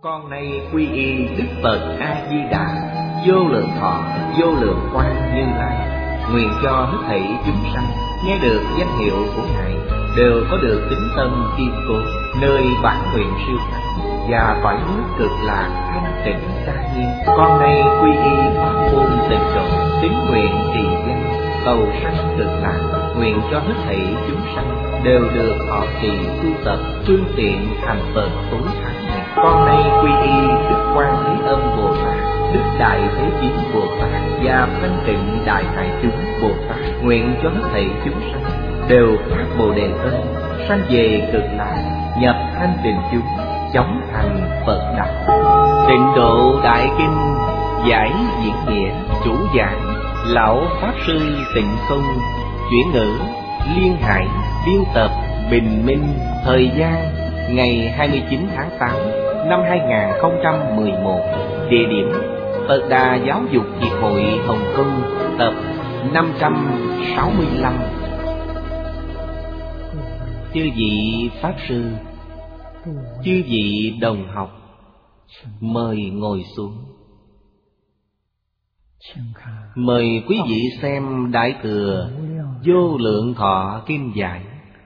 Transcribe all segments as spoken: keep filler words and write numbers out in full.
Con nay quy y Đức Phật A Di Đà, vô lượng thọ, vô lượng quang Như Lai. Nguyện cho hết thảy chúng sanh nghe được danh hiệu của Ngài đều có được tín tâm kiên cố, nơi bản nguyện siêu thắng và cõi nước cực lạc thanh tịnh gia nhiên. Con nay quy y pháp môn tịnh độ, tín nguyện trì danh cầu sanh cực lạc. Nguyện cho hết thảy chúng sanh đều được họ trì tu tập phương tiện thành Phật tối thắng này. Con nay quy y Đức Quan Thế Âm Bồ Tát, Đức Đại Thế Chí Bồ Tát và Thanh Tịnh Đại Hải Chúng Bồ Tát. Nguyện cho hết thảy chúng sanh đều phát Bồ Đề tâm, sanh về cực lạc, nhập thanh tịnh chúng, chóng thành Phật đạo. Tịnh Độ Đại Kinh giải diễn nghĩa, chủ giảng lão pháp sư Tịnh Không, chuyển ngữ Liên Hải, biên tập Bình Minh. Thời gian ngày hai mươi chín tháng tám năm hai nghìn không trăm mười một. Địa điểm Phật Đà Giáo dục Hiệp hội Hồng Kông, tập năm trăm sáu mươi lăm. Chư vị pháp sư, chư vị đồng học, mời ngồi xuống. Mời quý vị xem Đại Thừa Vô Lượng Thọ Kinh Giải,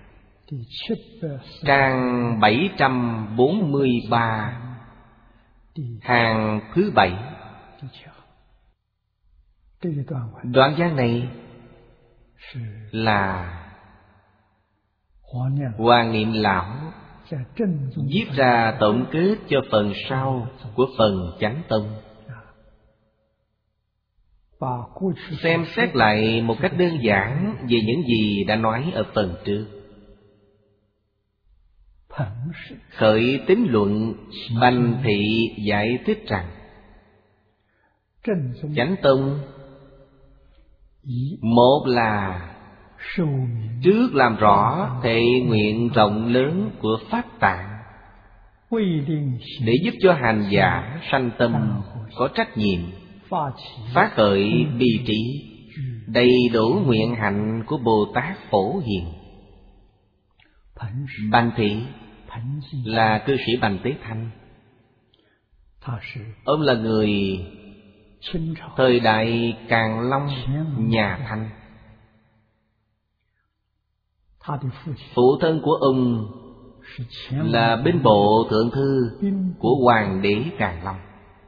trang bảy trăm bốn mươi ba, hàng thứ bảy. Đoạn văn này là Hoàng Niệm Lão viết ra tổng kết cho phần sau của phần Chánh Tông. Xem xét lại một cách đơn giản về những gì đã nói ở phần trước. Khởi tín luận Bành Thị giải thích rằng Chánh Tông một là trước làm rõ thệ nguyện rộng lớn của Pháp Tạng, để giúp cho hành giả sanh tâm có trách nhiệm, phát khởi bi trí, đầy đủ nguyện hạnh của Bồ Tát Phổ Hiền. Bành Thị là cư sĩ Bành Tế Thanh. Ông là người thời đại Càn Long nhà Thanh. Phụ thân của ông là binh bộ thượng thư của Hoàng đế Càn Long.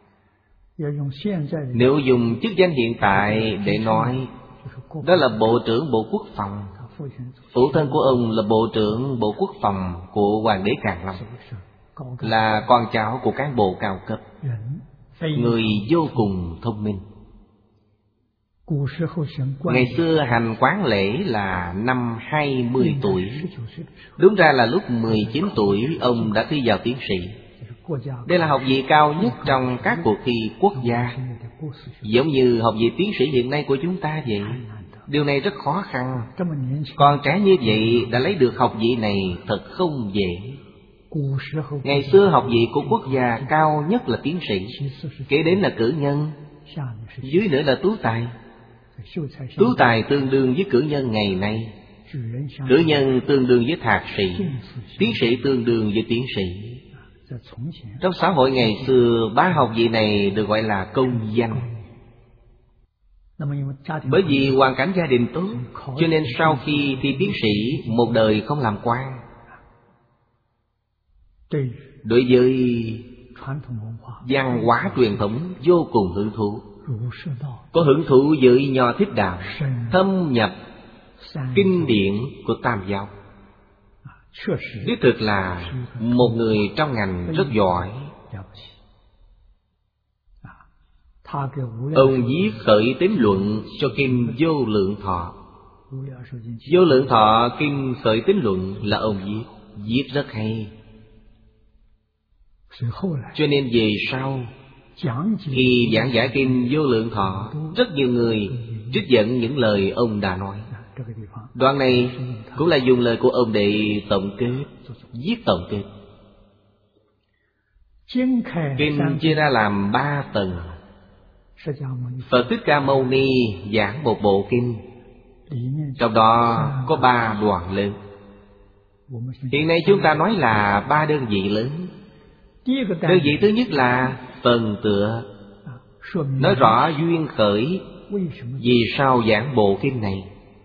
Nếu dùng chức danh hiện tại để nói, đó là Bộ trưởng Bộ Quốc phòng. Phụ thân của ông là Bộ trưởng Bộ Quốc phòng của Hoàng đế Càn Long, là con cháu của cán bộ cao cấp, người vô cùng thông minh. Ngày xưa hành quán lễ là năm hai mươi tuổi. Đúng ra là lúc mười chín tuổi ông đã thi vào tiến sĩ. Đây là học vị cao nhất trong các cuộc thi quốc gia, giống như học vị tiến sĩ hiện nay của chúng ta vậy. Điều này rất khó khăn. Còn trẻ như vậy đã lấy được học vị này thật không dễ. Ngày xưa học vị của quốc gia cao nhất là tiến sĩ, kế đến là cử nhân, dưới nữa là tú tài. Tú tài tương đương với cử nhân ngày nay, cử nhân tương đương với thạc sĩ, tiến sĩ tương đương với tiến sĩ. Trong xã hội ngày xưa, ba học vị này được gọi là công danh. Bởi vì hoàn cảnh gia đình tốt, cho nên sau khi thi tiến sĩ, một đời không làm quan. Đối với văn hóa truyền thống vô cùng hứng thú, có hứng thú với Nho Thích Đạo, thâm nhập kinh điển của Tam Giáo. Đích thực là một người trong ngành rất giỏi. Ông viết khởi tín luận cho kinh Vô Lượng Thọ. Vô Lượng Thọ kinh khởi tín luận là ông viết, viết rất hay. Cho nên về sau, khi giảng giải kinh Vô Lượng Thọ, rất nhiều người trích dẫn những lời ông đã nói. Đoạn này cũng là dùng lời của ông để tổng kết, viết tổng kết. Kinh chia ra làm ba tầng. Phật Thích Ca Mâu Ni giảng một bộ kinh, trong đó có ba đoạn lớn. Hiện nay chúng ta nói là ba đơn vị lớn. Đơn vị thứ nhất là phần tựa, nói rõ duyên khởi vì sao giảng bộ kinh này.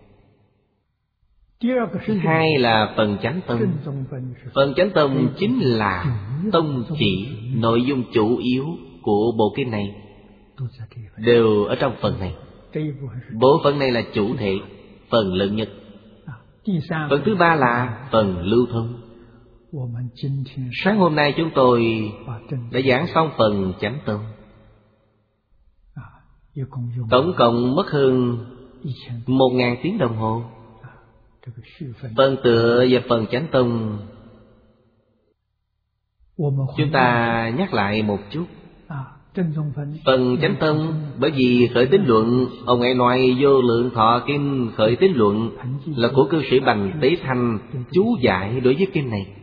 Thứ hai là phần chánh tông. Phần chánh tông chính là tông chỉ, nội dung chủ yếu của bộ kinh này đều ở trong phần này. Bộ phận này là chủ thể, phần lớn nhất. Phần thứ ba là phần lưu thông. Sáng hôm nay chúng tôi đã giảng xong phần chánh tông, tổng cộng mất hơn một ngàn tiếng đồng hồ. Phần tựa và phần chánh tông chúng ta nhắc lại một chút. Phần chánh tông bởi vì khởi tín luận, ông ấy nói Vô Lượng Thọ Kinh khởi tín luận là của cư sĩ Bành Tế Thanh chú giải đối với kinh này.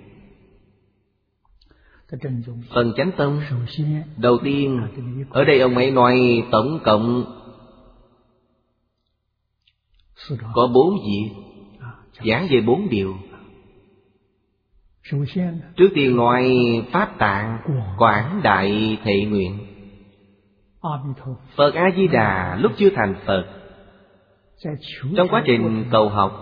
Phần chánh tông đầu tiên, ở đây ông ấy nói tổng cộng có bốn việc, giảng về bốn điều. Trước tiên nói Pháp Tạng Quảng Đại Thệ Nguyện. Phật A-di-đà lúc chưa thành Phật, trong quá trình cầu học,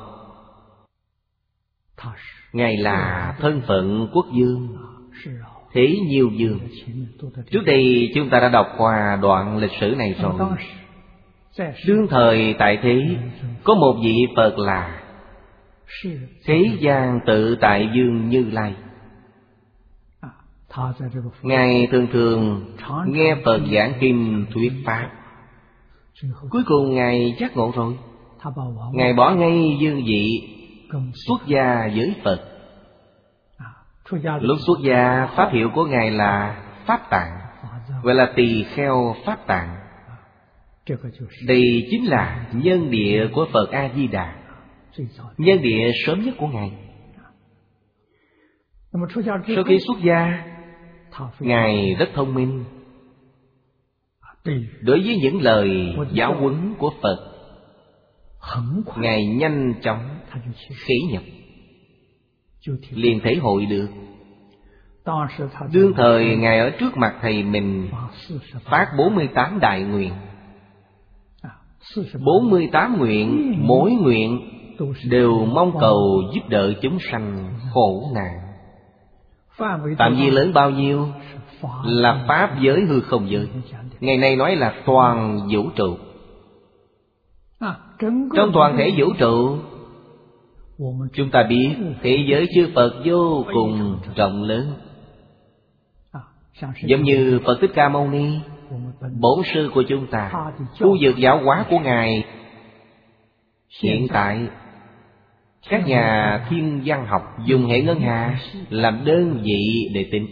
Ngài là thân phận quốc vương, thế nhiều vương. Trước đây chúng ta đã đọc qua đoạn lịch sử này rồi. Đương thời tại thế, có một vị Phật là Thế gian Tự Tại Dương Như Lai. Ngài thường thường nghe Phật giảng kinh thuyết pháp. Cuối cùng Ngài giác ngộ rồi, Ngài bỏ ngay dương vị, xuất gia với Phật. Lúc xuất gia, pháp hiệu của Ngài là Pháp Tạng, gọi là Tỳ Kheo Pháp Tạng. Đây chính là nhân địa của Phật A-di-đà, nhân địa sớm nhất của Ngài. Sau khi xuất gia, Ngài rất thông minh. Đối với những lời giáo huấn của Phật, Ngài nhanh chóng khế nhập, liền thể hội được. Đương thời Ngài ở trước mặt thầy mình phát bốn mươi tám đại nguyện. Bốn mươi tám nguyện, mỗi nguyện đều mong cầu giúp đỡ chúng sanh khổ nạn. Phạm vi lớn bao nhiêu? Là pháp giới hư không giới. Ngày nay nói là toàn vũ trụ. Trong toàn thể vũ trụ, chúng ta biết thế giới chư Phật vô cùng rộng lớn. Giống như Phật Thích Ca Mâu Ni, bổn sư của chúng ta, khu vực giáo hóa của Ngài hiện tại, các nhà thiên văn học dùng hệ ngân hà làm đơn vị để tính.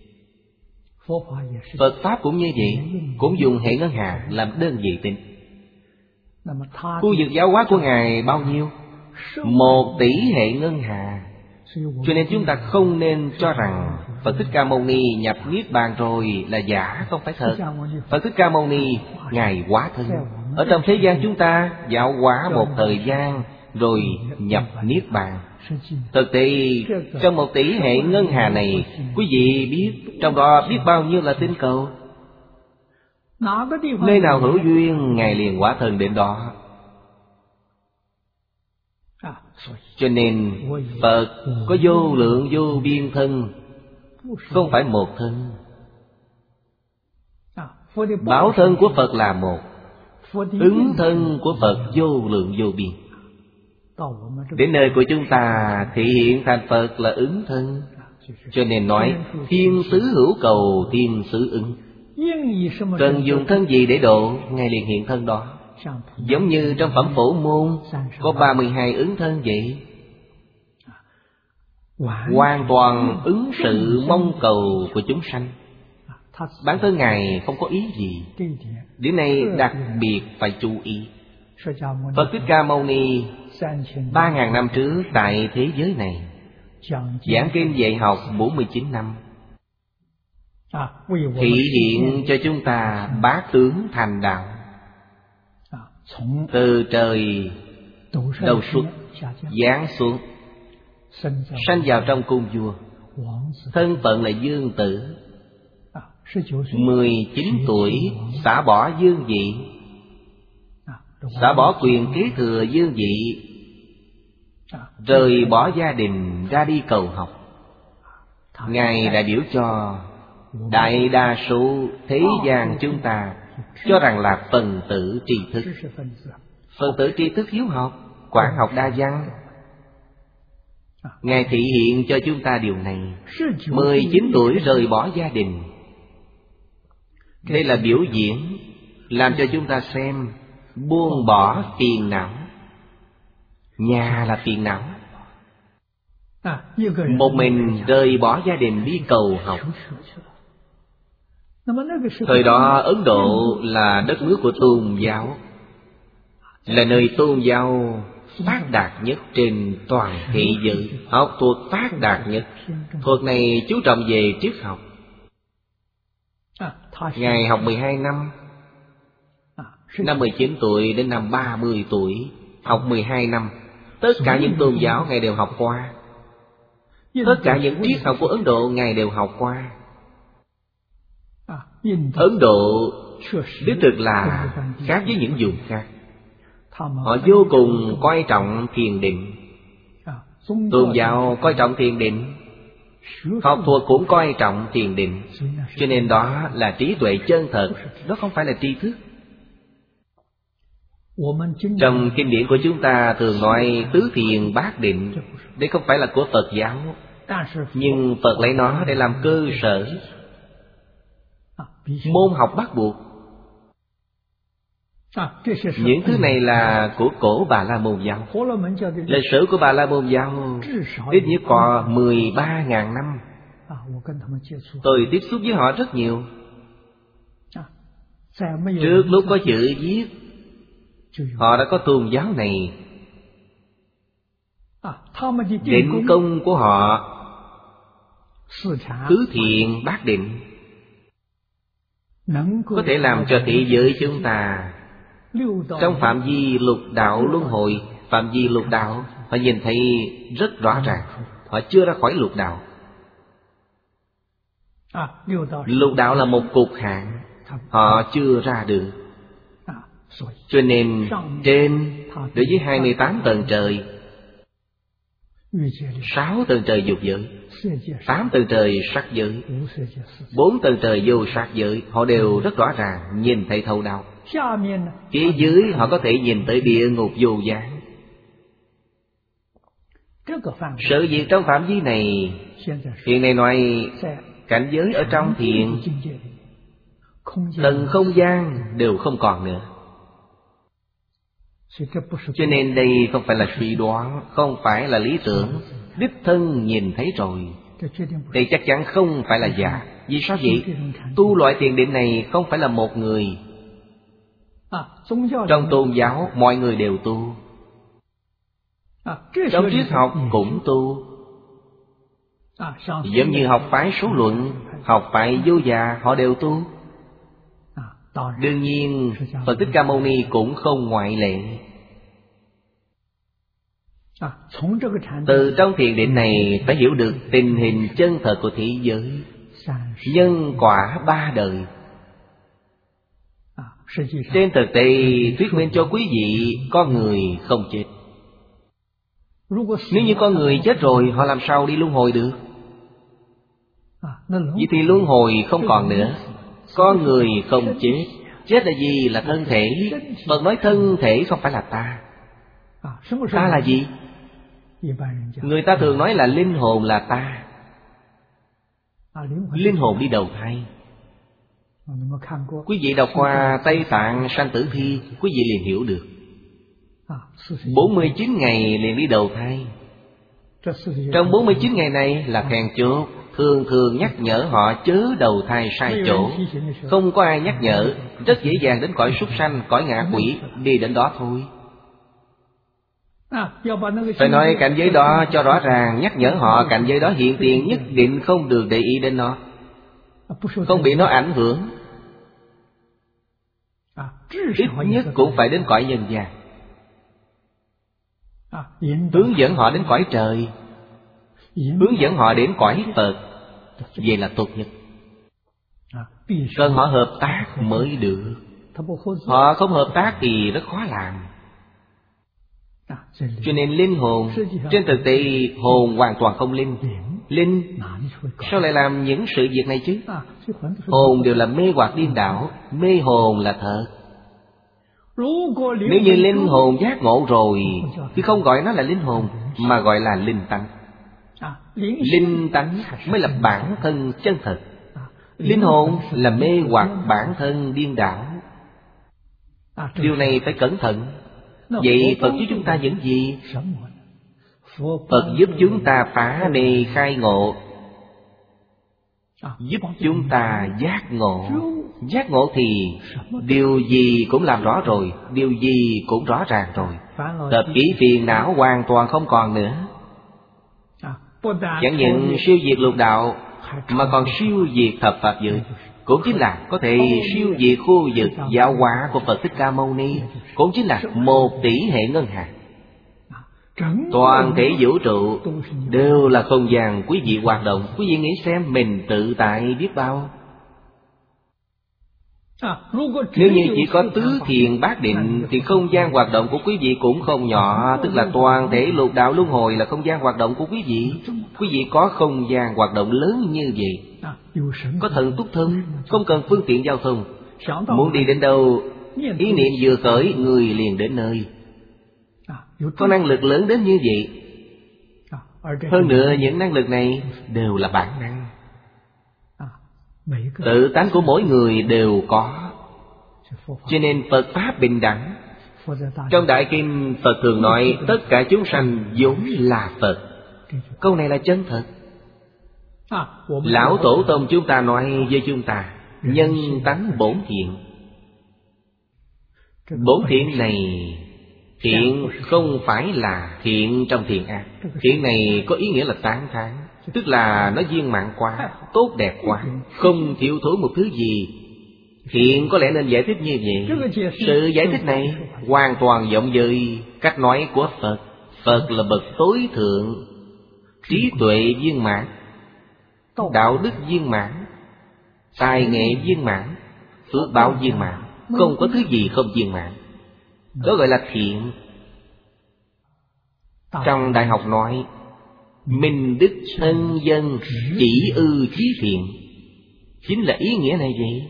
Phật Pháp cũng như vậy, cũng dùng hệ ngân hà làm đơn vị tính. Khu vực giáo hóa của Ngài bao nhiêu? Một tỷ hệ ngân hà. Cho nên chúng ta không nên cho rằng Phật Thích Ca Mâu Ni nhập Niết Bàn rồi là giả, không phải thật. Phật Thích Ca Mâu Ni Ngài hóa thân ở trong thế gian chúng ta, giáo hóa một thời gian rồi nhập Niết Bàn. Thực tế trong một tỷ hệ ngân hà này, quý vị biết trong đó biết bao nhiêu là tinh cầu. Nơi nào hữu duyên, Ngài liền hóa thân đến đó. Cho nên Phật có vô lượng vô biên thân, không phải một thân. Bảo thân của Phật là một, ứng thân của Phật vô lượng vô biên. Đến nơi của chúng ta thể hiện thành Phật là ứng thân. Cho nên nói thiên xứ hữu cầu, thiên xứ ứng. Cần dùng thân gì để độ, Ngài liền hiện thân đó. Giống như trong phẩm Phổ Môn có ba mươi hai ứng thân vậy. Hoàn toàn ứng sự mong cầu của chúng sanh. Bản thân Ngài không có ý gì. Điểm này đặc biệt phải chú ý. Phật Thích Ca Mâu Ni ba ngàn năm trước tại thế giới này giảng kinh dạy học bốn mươi chín năm, thị hiện cho chúng ta bát tướng thành đạo. Từ trời đầu xuất giáng xuống, sanh vào trong cung vua, thân phận là dương tử. Mười chín tuổi xả bỏ dương vị, xả bỏ quyền kế thừa dương vị, rời bỏ gia đình ra đi cầu học. Ngài đại biểu cho đại đa số thế gian chúng ta cho rằng là phần tử tri thức. Phần tử tri thức hiếu học, quản học đa văn. Ngài thị hiện cho chúng ta điều này. Mười chín tuổi rời bỏ gia đình. Đây là biểu diễn, làm cho chúng ta xem buông bỏ phiền não. Nhà là phiền não. Một mình rời bỏ gia đình đi cầu học. Thời đó Ấn Độ là đất nước của tôn giáo, là nơi tôn giáo phát đạt nhất trên toàn thế giới. Học thuật phát đạt nhất. Thuật này chú trọng về triết học. Ngài học mười hai năm. Năm mười chín tuổi đến năm ba mươi tuổi, học mười hai năm. Tất cả những tôn giáo Ngài đều học qua. Tất cả những triết học của Ấn Độ Ngài đều học qua. Ấn Độ đích thực là khác với những vùng khác. Họ vô cùng coi trọng thiền định. Tôn giáo coi trọng thiền định, học thuật cũng coi trọng thiền định. Cho nên đó là trí tuệ chân thật, đó không phải là tri thức. Trong kinh điển của chúng ta thường nói tứ thiền bát định. Đây không phải là của Phật giáo, nhưng Phật lấy nó để làm cơ sở. Môn học bắt buộc. Những thứ này là của cổ Bà La Môn giáo. Lịch sử của Bà La Môn giáo ít nhất có mười ba ngàn năm. Tôi tiếp xúc với họ rất nhiều. Trước lúc có chữ viết, họ đã có tôn giáo này. Định công của họ tứ thiện bát định, có thể làm cho thế giới chúng ta trong phạm vi lục đạo luân hồi, phạm vi lục đạo họ nhìn thấy rất rõ ràng. Họ chưa ra khỏi lục đạo. Lục đạo là một cục hạn, họ chưa ra được. Cho nên trên đối với hai mươi tám tầng trời, sáu tầng trời dục giới, tám tầng trời sắc giới, bốn tầng trời vô sắc giới, họ đều rất rõ ràng nhìn thấy thấu đạo. Phía dưới họ có thể nhìn tới địa ngục vô gián. Sự việc trong phạm vi này, hiện nay nói cảnh giới ở trong thiền, tầng không gian đều không còn nữa. Cho nên đây không phải là suy đoán, không phải là lý tưởng, đích thân nhìn thấy rồi. Đây chắc chắn không phải là giả. Vì sao vậy? Tu loại thiền định này không phải là một người. Trong tôn giáo mọi người đều tu, trong triết học cũng tu. Giống như học phái số luận, học phái vô già, họ đều tu. Đương nhiên Phật Thích Ca Mâu Ni cũng không ngoại lệ. Từ trong thiền định này phải hiểu được tình hình chân thật của thế giới, nhân quả ba đời. Trên thực tế thuyết minh cho quý vị, con người không chết. Nếu như con người chết rồi, họ làm sao đi luân hồi được? Vậy thì luân hồi không còn nữa. Con người không chết. Chết là gì? Là thân thể. Phật nói thân thể không phải là ta. Ta là gì? Người ta thường nói là linh hồn là ta. Linh hồn đi đầu thai. Quý vị đọc qua Tây Tạng Sanh Tử Thi, quý vị liền hiểu được. Bốn mươi chín ngày liền đi đầu thai. Trong bốn mươi chín ngày này là then chốt, thường thường nhắc nhở họ chớ đầu thai sai chỗ. Không có ai nhắc nhở, rất dễ dàng đến cõi súc sanh, cõi ngạ quỷ, đi đến đó thôi. Phải nói cảnh giới đó cho rõ ràng, nhắc nhở họ cảnh giới đó hiện tiền, nhất định không được để ý đến nó, không bị nó ảnh hưởng. Ít nhất cũng phải đến cõi nhân gian, hướng dẫn họ đến cõi trời, hướng dẫn họ đến cõi Phật. Vậy là tốt nhất. Cần họ hợp tác mới được. Họ không hợp tác thì rất khó làm. Cho nên linh hồn, trên thực tế hồn hoàn toàn không linh. Linh sao lại làm những sự việc này chứ? Hồn đều là mê hoặc điên đảo. Mê hồn là thật. Nếu như linh hồn giác ngộ rồi thì không gọi nó là linh hồn, mà gọi là linh tánh. Linh tánh mới là bản thân chân thật. Linh hồn là mê hoặc bản thân điên đảo. Điều này phải cẩn thận. Vậy Phật giúp chúng ta những gì? Phật giúp chúng ta phá mê khai ngộ, giúp chúng ta giác ngộ. Giác ngộ thì điều gì cũng làm rõ rồi, điều gì cũng rõ ràng rồi. Tập khí phiền não hoàn toàn không còn nữa. Chẳng những siêu diệt lục đạo, mà còn siêu diệt thập pháp giới. Cũng chính là có thể siêu diệt khu vực giáo hóa của Phật Thích Ca Mâu Ni. Cũng chính là một tỷ hệ ngân hà. Toàn thể vũ trụ đều là không gian quý vị hoạt động. Quý vị nghĩ xem mình tự tại biết bao. Nếu như chỉ có tứ thiền bát định thì không gian hoạt động của quý vị cũng không nhỏ. Tức là toàn thể lục đạo luân hồi là không gian hoạt động của quý vị. Quý vị có không gian hoạt động lớn như vậy. Có thần túc thông, không cần phương tiện giao thông. Muốn đi đến đâu, ý niệm vừa khởi, người liền đến nơi. Có năng lực lớn đến như vậy. Hơn nữa những năng lực này đều là bản năng. Tự tánh của mỗi người đều có. Cho nên Phật Pháp bình đẳng. Trong Đại Kinh Phật thường nói tất cả chúng sanh vốn là Phật. Câu này là chân thật. Lão Tổ Tông chúng ta nói với chúng ta nhân tánh bổn thiện. Bổn thiện này, thiện không phải là thiện trong thiện ác. Thiện này có ý nghĩa là tán thán, tức là nó viên mãn quá, tốt đẹp quá, không thiếu thốn một thứ gì. Thiện có lẽ nên giải thích như vậy. Sự giải thích này hoàn toàn giống với cách nói của Phật. Phật là bậc tối thượng, trí tuệ viên mãn, đạo đức viên mãn, tài nghệ viên mãn, phước báo viên mãn. Không có thứ gì không viên mãn. Đó gọi là thiện. Trong Đại học nói minh đức thân dân chỉ ư chí thiện, chính là ý nghĩa này vậy.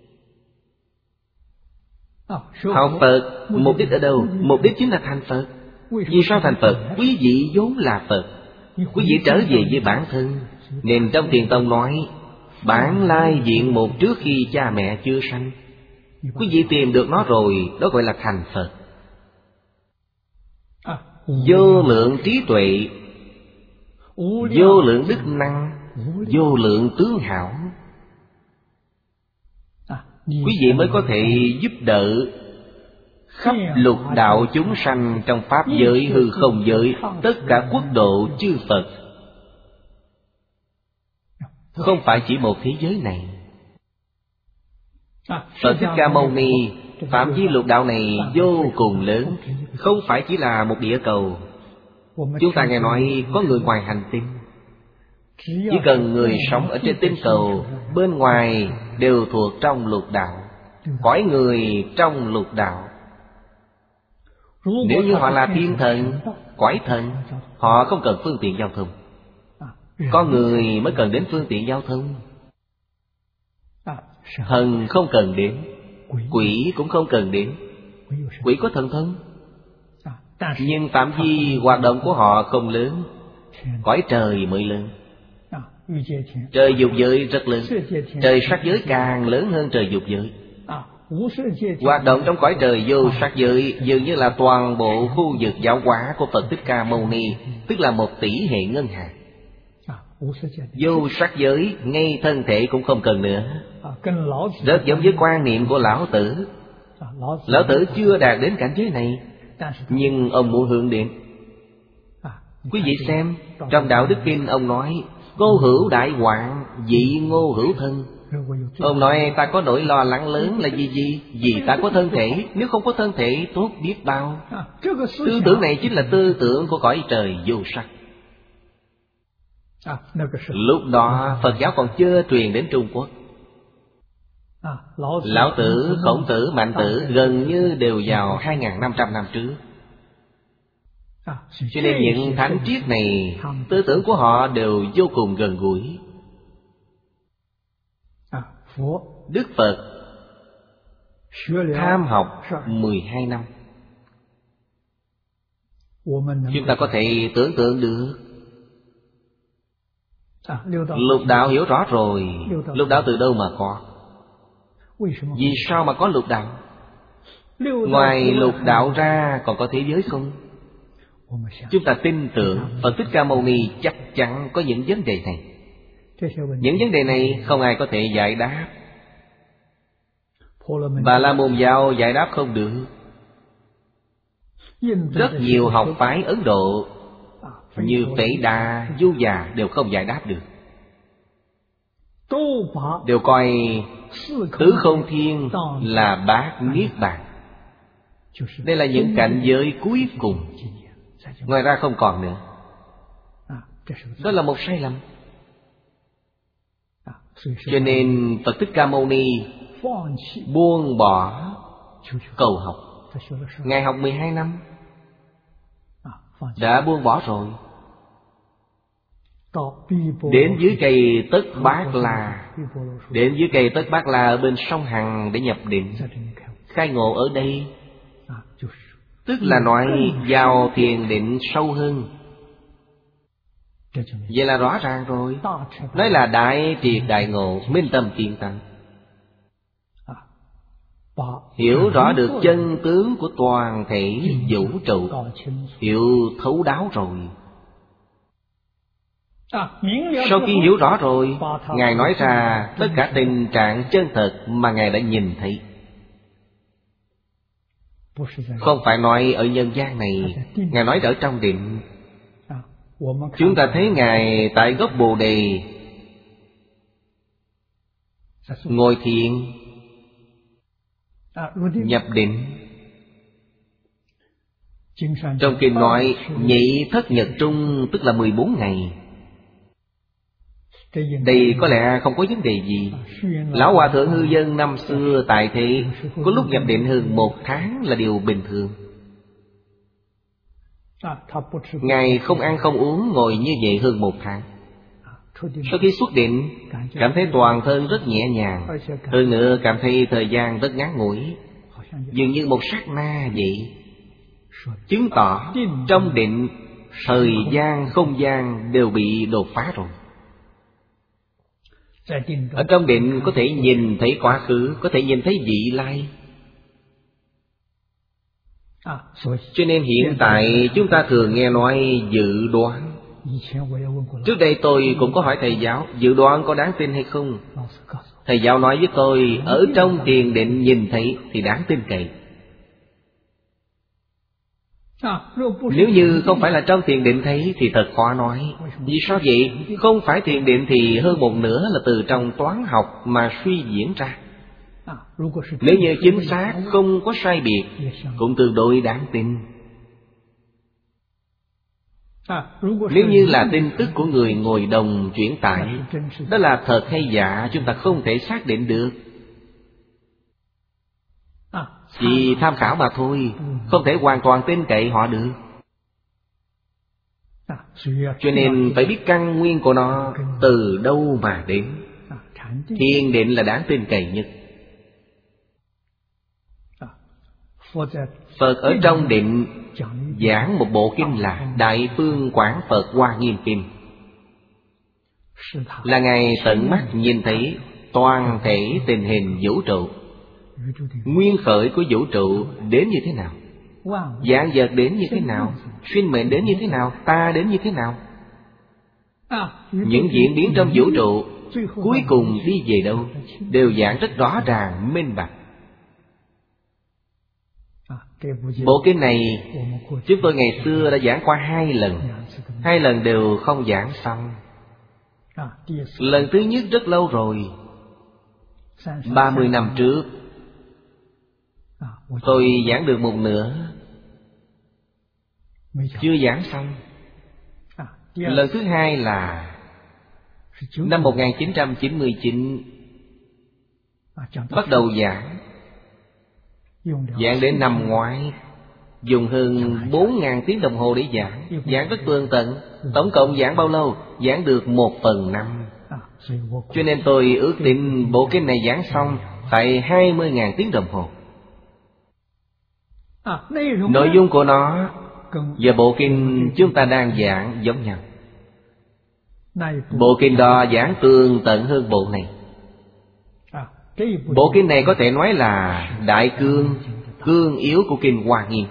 Học Phật mục đích ở đâu? Mục đích chính là thành Phật. Vì sao thành Phật? Quý vị vốn là Phật. Quý vị trở về với bản thân. Nên trong Thiền Tông nói bản lai diện mục trước khi cha mẹ chưa sanh. Quý vị tìm được nó rồi, đó gọi là thành Phật. Vô lượng trí tuệ, vô lượng đức năng, vô lượng tướng hảo. Quý vị mới có thể giúp đỡ khắp lục đạo chúng sanh trong pháp giới hư không giới, tất cả quốc độ chư Phật. Không phải chỉ một thế giới này. Phật Thích Ca Mâu Ni phạm vi lục đạo này vô cùng lớn, không phải chỉ là một địa cầu. Chúng ta nghe nói có người ngoài hành tinh. Chỉ cần người sống ở trên tinh cầu, bên ngoài đều thuộc trong lục đạo, cõi người trong lục đạo. Nếu như họ là thiên thần, cõi thần, họ không cần phương tiện giao thông. Con người mới cần đến phương tiện giao thông. Thần không cần đến, quỷ cũng không cần đến. Quỷ có thần thông, nhưng phạm vi hoạt động của họ không lớn. Cõi trời mới lớn. Trời dục giới rất lớn. Trời sắc giới càng lớn hơn trời dục giới. Hoạt động trong cõi trời vô sắc giới dường như là toàn bộ khu vực giáo hóa của Phật Thích Ca Mâu Ni, tức là một tỷ hệ ngân hà. Vô sắc giới ngay thân thể cũng không cần nữa. Rất giống với quan niệm của Lão Tử. Lão Tử chưa đạt đến cảnh giới này, nhưng ông muốn hướng đến. Quý vị xem, trong Đạo Đức Kinh ông nói Ngô hữu đại hoạn, dị ngô hữu thân. Ông nói ta có nỗi lo lắng lớn là gì gì? Vì ta có thân thể, nếu không có thân thể tốt biết bao. Tư tưởng này chính là tư tưởng của cõi trời vô sắc. Lúc đó Phật giáo còn chưa truyền đến Trung Quốc. Lão Tử, Khổng Tử, Mạnh Tử gần như đều vào hai nghìn năm trăm năm trước. Cho nên những thánh triết này, tư tưởng của họ đều vô cùng gần gũi. Đức Phật tham học mười hai năm. Chúng ta có thể tưởng tượng được. Lục đạo hiểu rõ rồi. Lục đạo từ đâu mà có? Vì sao mà có lục đạo? Ngoài lục đạo ra còn có thế giới không? Chúng ta tin tưởng Phật Thích Ca Mâu Ni chắc chắn có những vấn đề này. Những vấn đề này không ai có thể giải đáp. Bà La Môn giáo giải đáp không được. Rất nhiều học phái Ấn Độ như Phệ Đà, Du Già đều không giải đáp được. Đều coi tứ không thiên là bát niết bàn. Đây là những cảnh giới cuối cùng, ngoài ra không còn nữa. Đó là một sai lầm. Cho nên Phật Thích Ca Mâu Ni buông bỏ cầu học. Ngài học mười hai năm đã buông bỏ rồi. Đến dưới cây Tất Bát La, Đến dưới cây Tất Bát La ở bên sông Hằng để nhập định. Khai ngộ ở đây, tức là nói vào thiền định sâu hơn. Vậy là rõ ràng rồi. Nói là đại triệt đại ngộ, minh tâm kiến tánh. Hiểu rõ được chân tướng của toàn thể vũ trụ, hiểu thấu đáo rồi. Sau khi hiểu rõ rồi, Ngài nói ra tất cả tình trạng chân thật mà Ngài đã nhìn thấy. Không phải nói ở nhân gian này, Ngài nói ở trong định. Chúng ta thấy Ngài tại gốc Bồ Đề ngồi thiền nhập định. Trong kinh nói nhị thất nhật trung, tức là mười bốn ngày. Đây có lẽ không có vấn đề gì. Lão Hòa Thượng Hư Dân năm xưa tại thế, có lúc nhập định hơn một tháng là điều bình thường. Ngài không ăn không uống, ngồi như vậy hơn một tháng. Sau khi xuất định, cảm thấy toàn thân rất nhẹ nhàng. Hơn nữa cảm thấy thời gian rất ngắn ngủi, dường như một sát na vậy. Chứng tỏ trong định, thời gian, không gian đều bị đột phá rồi. Ở trong định có thể nhìn thấy quá khứ, có thể nhìn thấy vị lai. Cho nên hiện tại chúng ta thường nghe nói dự đoán. Trước đây tôi cũng có hỏi thầy giáo, dự đoán có đáng tin hay không? Thầy giáo nói với tôi, ở trong thiền định nhìn thấy thì đáng tin cậy. Nếu như không phải là trong thiền định thấy thì thật khó nói. Vì sao vậy? Không phải thiền định thì hơn một nửa là từ trong toán học mà suy diễn ra. Nếu như chính xác, không có sai biệt, cũng tương đối đáng tin. Nếu như là tin tức của người ngồi đồng chuyển tải, đó là thật hay giả chúng ta không thể xác định được. Chỉ tham khảo mà thôi, không thể hoàn toàn tin cậy họ được. Cho nên phải biết căn nguyên của nó từ đâu mà đến. Thiền định là đáng tin cậy nhất. Phật ở trong định giảng một bộ kinh là Đại Phương Quảng Phật Hoa Nghiêm Kinh. Là Ngài tận mắt nhìn thấy toàn thể tình hình vũ trụ, nguyên khởi của vũ trụ đến như thế nào, vạn vật đến như thế nào, sinh mệnh đến như thế nào, ta đến như thế nào. Những diễn biến trong vũ trụ cuối cùng đi về đâu đều giảng rất rõ ràng minh bạch. Bộ kinh này chúng tôi ngày xưa đã giảng qua hai lần, hai lần đều không giảng xong. Lần thứ nhất rất lâu rồi, ba mươi năm trước. Tôi giảng được một nửa, chưa giảng xong. Lần thứ hai là năm một nghìn chín trăm chín mươi chín, Bắt đầu giảng, giảng đến năm ngoái, dùng hơn bốn ngàn tiếng đồng hồ để giảng. Giảng rất tường tận. Tổng cộng giảng bao lâu? Giảng được một phần năm. Cho nên tôi ước định bộ kinh này giảng xong phải hai mươi ngàn tiếng đồng hồ. Nội dung của nó và bộ kinh chúng ta đang giảng giống nhau. Bộ kinh đó giảng tường tận hơn bộ này. Bộ kinh này có thể nói là đại cương, cương yếu của kinh Hoa Nghiêm.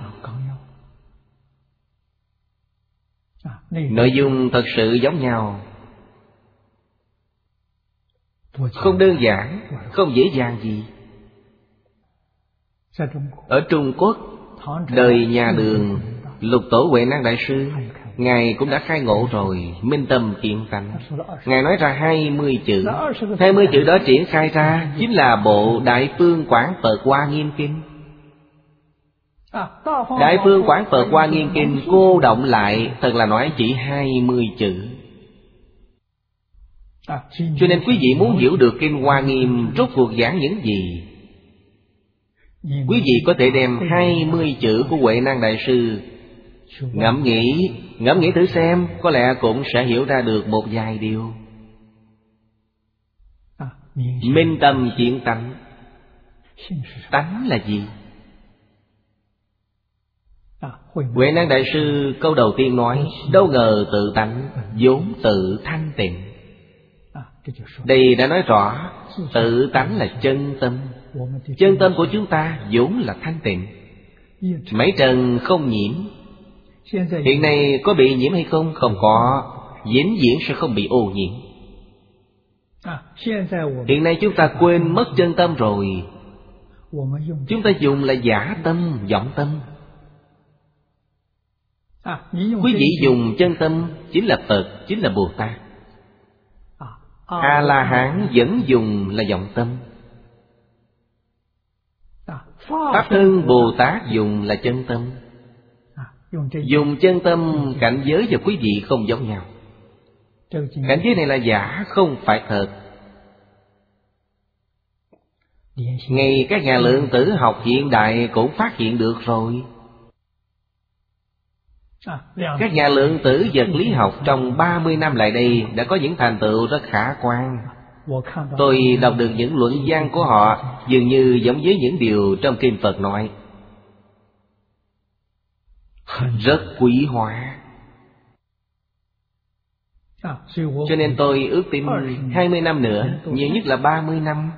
Nội dung thật sự giống nhau, không đơn giản, không dễ dàng gì. Ở Trung Quốc, đời nhà Đường, Lục Tổ Huệ Năng Đại Sư, Ngài cũng đã khai ngộ rồi, minh tâm kiến tánh. Ngài nói ra hai mươi chữ. Hai mươi chữ đó triển khai ra chính là bộ Đại Phương Quảng Phật Hoa Nghiêm Kinh. Đại Phương Quảng Phật Hoa Nghiêm Kinh cô động lại, thật là nói chỉ hai mươi chữ. Cho nên quý vị muốn hiểu được kinh Hoa Nghiêm rốt cuộc giảng những gì, quý vị có thể đem hai mươi chữ của Huệ Năng Đại Sư ngẫm nghĩ, ngẫm nghĩ thử xem, có lẽ cũng sẽ hiểu ra được một vài điều. Minh tâm kiến tánh. Tánh là gì? Huệ Năng Đại Sư câu đầu tiên nói, đâu ngờ tự tánh vốn tự thanh tịnh. Đây đã nói rõ, tự tánh là chân tâm. Chân tâm của chúng ta vốn là thanh tịnh, mấy trần không nhiễm. Hiện nay có bị nhiễm hay không? Không có. Vĩnh viễn sẽ không bị ô nhiễm. Hiện nay chúng ta quên mất chân tâm rồi. Chúng ta dùng là giả tâm, vọng tâm. Quý vị dùng chân tâm chính là Phật, chính là Bồ Tát. A-la-hán vẫn dùng là vọng tâm. Pháp Thân Bồ Tát dùng là chân tâm. Dùng chân tâm cảnh giới và quý vị không giống nhau. Cảnh giới này là giả, không phải thật. Ngay các nhà lượng tử học hiện đại cũng phát hiện được rồi. Các nhà lượng tử vật lý học trong ba mươi năm lại đây đã có những thành tựu rất khả quan. Tôi đọc được những luận văn của họ dường như giống với những điều trong kinh Phật nói, rất quý hóa. Cho nên tôi ước tính hai mươi năm nữa, nhiều nhất là ba mươi năm,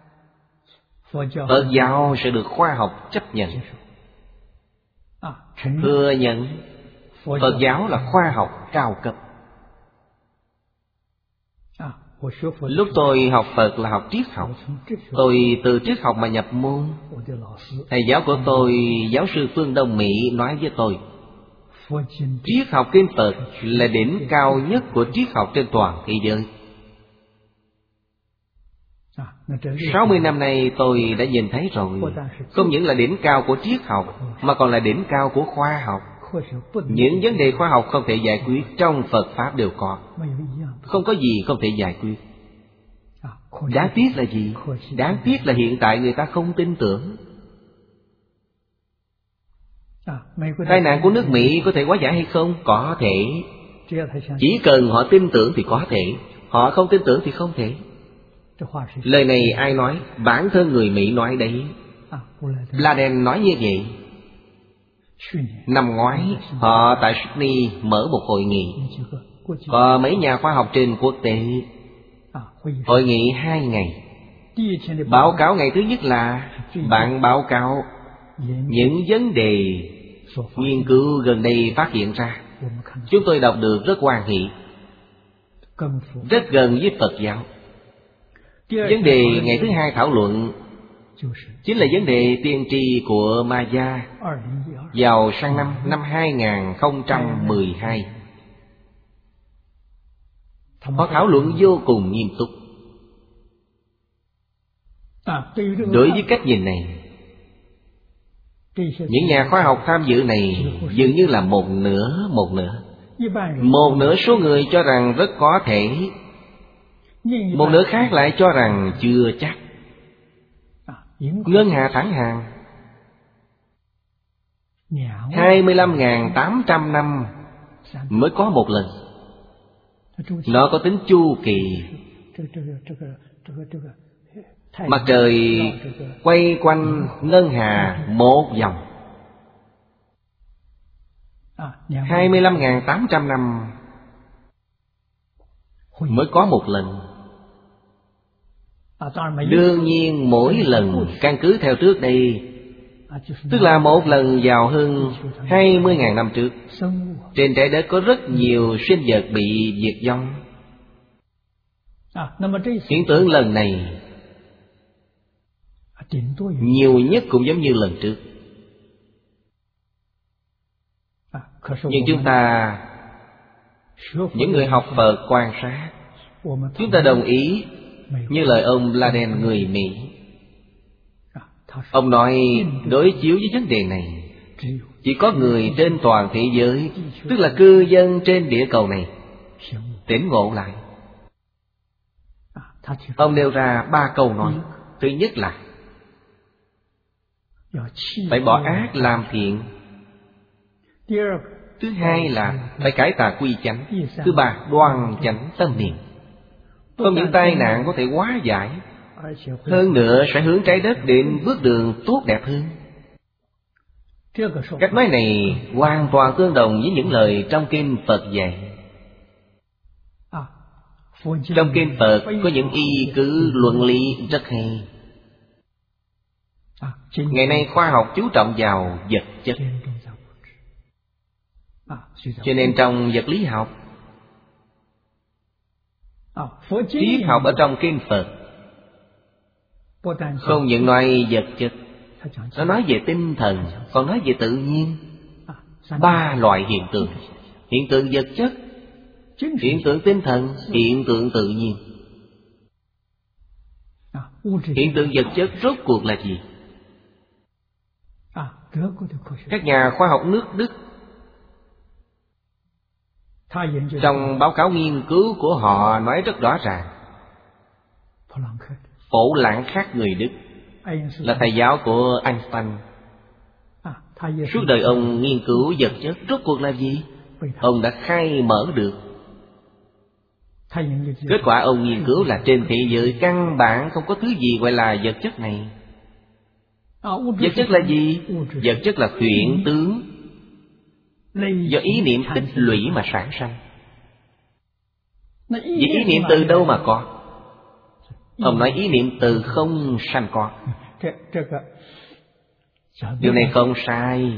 Phật giáo sẽ được khoa học chấp nhận, thừa nhận Phật giáo là khoa học cao cấp. Lúc tôi học Phật là học triết học. Tôi từ triết học mà nhập môn. Thầy giáo của tôi, giáo sư Phương Đông Mỹ nói với tôi, triết học kinh Phật là đỉnh cao nhất của triết học trên toàn thế giới. Sáu mươi năm nay tôi đã nhìn thấy rồi. Không những là đỉnh cao của triết học, mà còn là đỉnh cao của khoa học. Những vấn đề khoa học không thể giải quyết, trong Phật Pháp đều có. Không có gì không thể giải quyết. Đáng tiếc là gì? Đáng tiếc là hiện tại người ta không tin tưởng. Tai nạn của nước Mỹ có thể hóa giải hay không? Có thể. Chỉ cần họ tin tưởng thì có thể, họ không tin tưởng thì không thể. Lời này ai nói? Bản thân người Mỹ nói đấy. Bladen nói như vậy. Năm ngoái họ tại Sydney mở một hội nghị, có mấy nhà khoa học trên quốc tế. Hội nghị hai ngày. Báo cáo ngày thứ nhất là bạn báo cáo những vấn đề nghiên cứu gần đây phát hiện ra. Chúng tôi đọc được rất hoan hỷ, rất gần với Phật giáo. Vấn đề ngày thứ hai thảo luận chính là vấn đề tiên tri của Maya vào sang năm năm hai không một hai. Họ thảo luận vô cùng nghiêm túc. Đối với cách nhìn này, những nhà khoa học tham dự này dường như là một nửa một nửa. Một nửa số người cho rằng rất có thể, một nửa khác lại cho rằng chưa chắc. Ngân hà thẳng hàng hai mươi lăm nghìn tám trăm năm mới có một lần. Nó có tính chu kỳ. Mặt trời quay quanh ngân hà một vòng hai mươi lăm nghìn tám trăm năm mới có một lần. Đương nhiên mỗi lần căn cứ theo trước đây, tức là một lần vào hơn hai mươi nghìn năm trước. Trên trái đất có rất nhiều sinh vật bị diệt vong. Hiện tượng lần này nhiều nhất cũng giống như lần trước. Nhưng chúng ta, những người học Phật quan sát, chúng ta đồng ý như lời ông Laden người Mỹ. Ông nói đối chiếu với vấn đề này, chỉ có người trên toàn thế giới, tức là cư dân trên địa cầu này, tỉnh ngộ lại. Ông nêu ra ba câu nói. Thứ nhất là phải bỏ ác làm thiện. Thứ hai là phải cải tà quy chánh. Thứ ba, đoan chánh tâm niệm. Không những tai nạn có thể hóa giải, hơn nữa sẽ hướng trái đất đến bước đường tốt đẹp hơn. Cách nói này hoàn toàn tương đồng với những lời trong kinh Phật dạy. Trong kinh Phật có những y cứ luận lý rất hay. Ngày nay khoa học chú trọng vào vật chất, cho nên trong vật lý học, triết học ở trong kinh Phật không những nói vật chất, nó nói về tinh thần, còn nói về tự nhiên. Ba loại hiện tượng: hiện tượng vật chất, hiện tượng tinh thần, hiện tượng tự nhiên. Hiện tượng vật chất rốt cuộc là gì? Các nhà khoa học nước Đức trong báo cáo nghiên cứu của họ nói rất rõ ràng. Phổ Lãng Khắc người Đức là thầy giáo của Einstein. Suốt đời ông nghiên cứu vật chất rốt cuộc là gì, ông đã khai mở được. Kết quả ông nghiên cứu là trên thế giới căn bản không có thứ gì gọi là vật chất này. Vật chất là gì? Vật chất là hiện tướng do ý niệm tích lũy mà sản sanh. Vì ý niệm từ đâu mà có? Ông nói ý niệm từ không sanh có. Điều này không sai,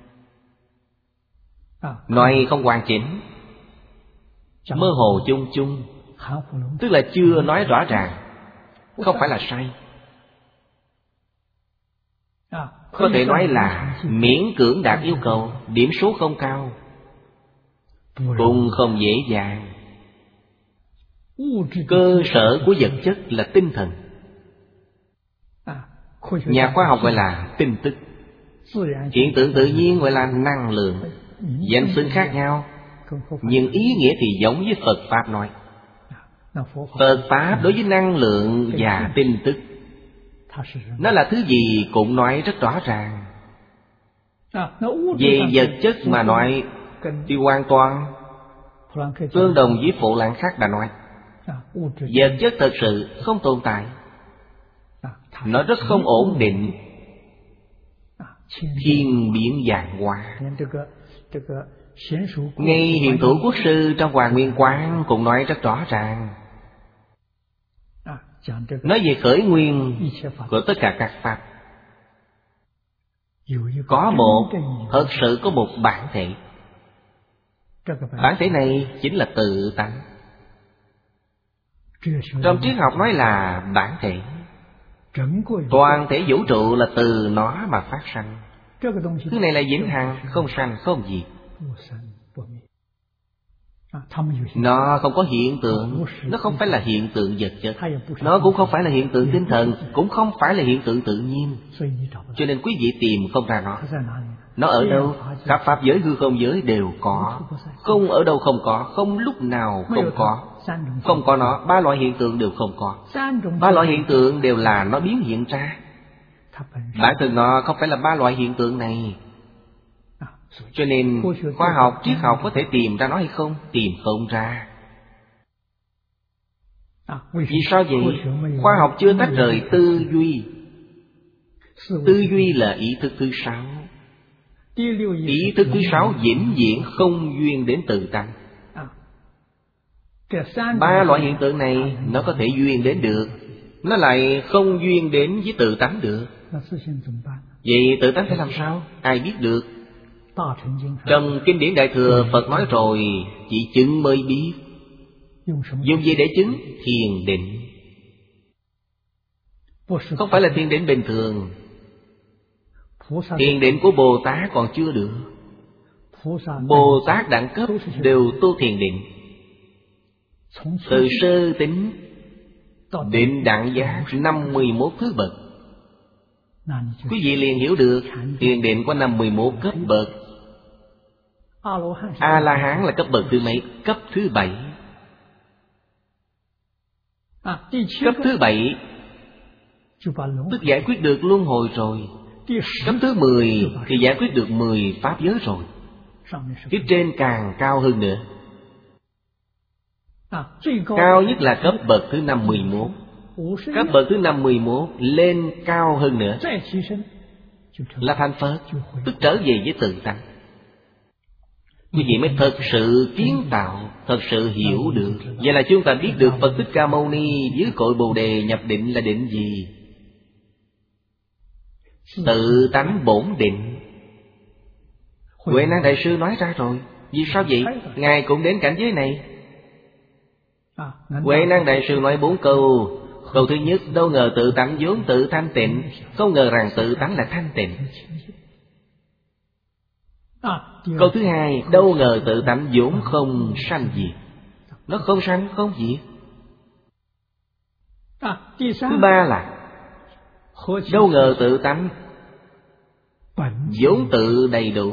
nói không hoàn chỉnh, mơ hồ chung chung, tức là chưa nói rõ ràng. Không phải là sai, có thể nói là miễn cưỡng đạt yêu cầu, điểm số không cao, cũng không dễ dàng. Cơ sở của vật chất là tinh thần. Nhà khoa học gọi là tin tức. Hiện tượng tự nhiên gọi là năng lượng. Danh xưng khác nhau, nhưng ý nghĩa thì giống với Phật Pháp nói. Phật Pháp đối với năng lượng và tin tức, nó là thứ gì cũng nói rất rõ ràng. Về vật chất mà nói thì hoàn toàn tương đồng với Phổ Lãng Khắc đã nói. Vật chất thật sự không tồn tại, nó rất không ổn định, thiên biến vạn hóa. Ngay Hiền Thủ Quốc Sư trong Hoàng Nguyên Quán cũng nói rất rõ ràng, nói về khởi nguyên của tất cả các pháp. Có một, thật sự có một bản thể. Bản thể này chính là tự tánh. Trong triết học nói là bản thể. Toàn thể vũ trụ là từ nó mà phát sanh. Thứ này là vĩnh hằng, không sanh không diệt. Nó không có hiện tượng. Nó không phải là hiện tượng vật chất, nó cũng không phải là hiện tượng tinh thần, cũng không phải là hiện tượng tự nhiên. Cho nên quý vị tìm không ra nó. Nó ở đâu? Các pháp giới hư không giới đều có, không ở đâu không có, không lúc nào không có. Không có nó, ba loại hiện tượng đều không có. Ba loại hiện tượng đều là nó biến hiện ra. Bản thân nó không phải là ba loại hiện tượng này. Cho nên khoa học, triết học có thể tìm ra nó hay không? Tìm không ra. Vì sao vậy? Khoa học chưa tách rời tư duy. Tư duy là ý thức thứ sáu. Ý thức thứ sáu vĩnh viễn không duyên đến tự tánh. Ba loại hiện tượng này nó có thể duyên đến được, nó lại không duyên đến với tự tánh được. Vậy tự tánh phải làm sao? Ai biết được? Trong kinh điển Đại Thừa Phật nói rồi, chỉ chứng mới biết. Dùng gì để chứng? Thiền định. Không phải là thiền định bình thường. Thiền định của Bồ Tát còn chưa được. Bồ Tát đẳng cấp đều tu thiền định. Từ sơ tính đến đẳng giác năm mươi mốt thứ bậc. Quý vị liền hiểu được thiền định có năm mươi mốt cấp bậc. A-la-hán là cấp bậc thứ mấy? Cấp thứ bảy. Cấp thứ bảy tức giải quyết được luân hồi rồi. Cấp thứ mười thì giải quyết được mười pháp giới rồi. Phía trên càng cao hơn nữa. Cao nhất là cấp bậc thứ năm mươi mốt. Cấp bậc thứ năm mươi mốt lên cao hơn nữa là thành Phật, tức trở về với tự tánh. Quý vị mới thật sự kiến tạo, thật sự hiểu được. Vậy là chúng ta biết được Phật Thích Ca Mâu Ni dưới cội Bồ Đề nhập định là định gì? Tự tánh bổn định. Huệ Năng Đại Sư nói ra rồi. Vì sao vậy? Ngài cũng đến cảnh giới này. Huệ Năng Đại Sư nói bốn câu. Câu thứ nhất, đâu ngờ tự tánh vốn tự thanh tịnh, không ngờ rằng tự tánh là thanh tịnh. Câu thứ hai, đâu ngờ tự tánh vốn không sanh diệt. Nó không sanh không diệt. Thứ ba là đâu ngờ tự tánh vốn tự đầy đủ.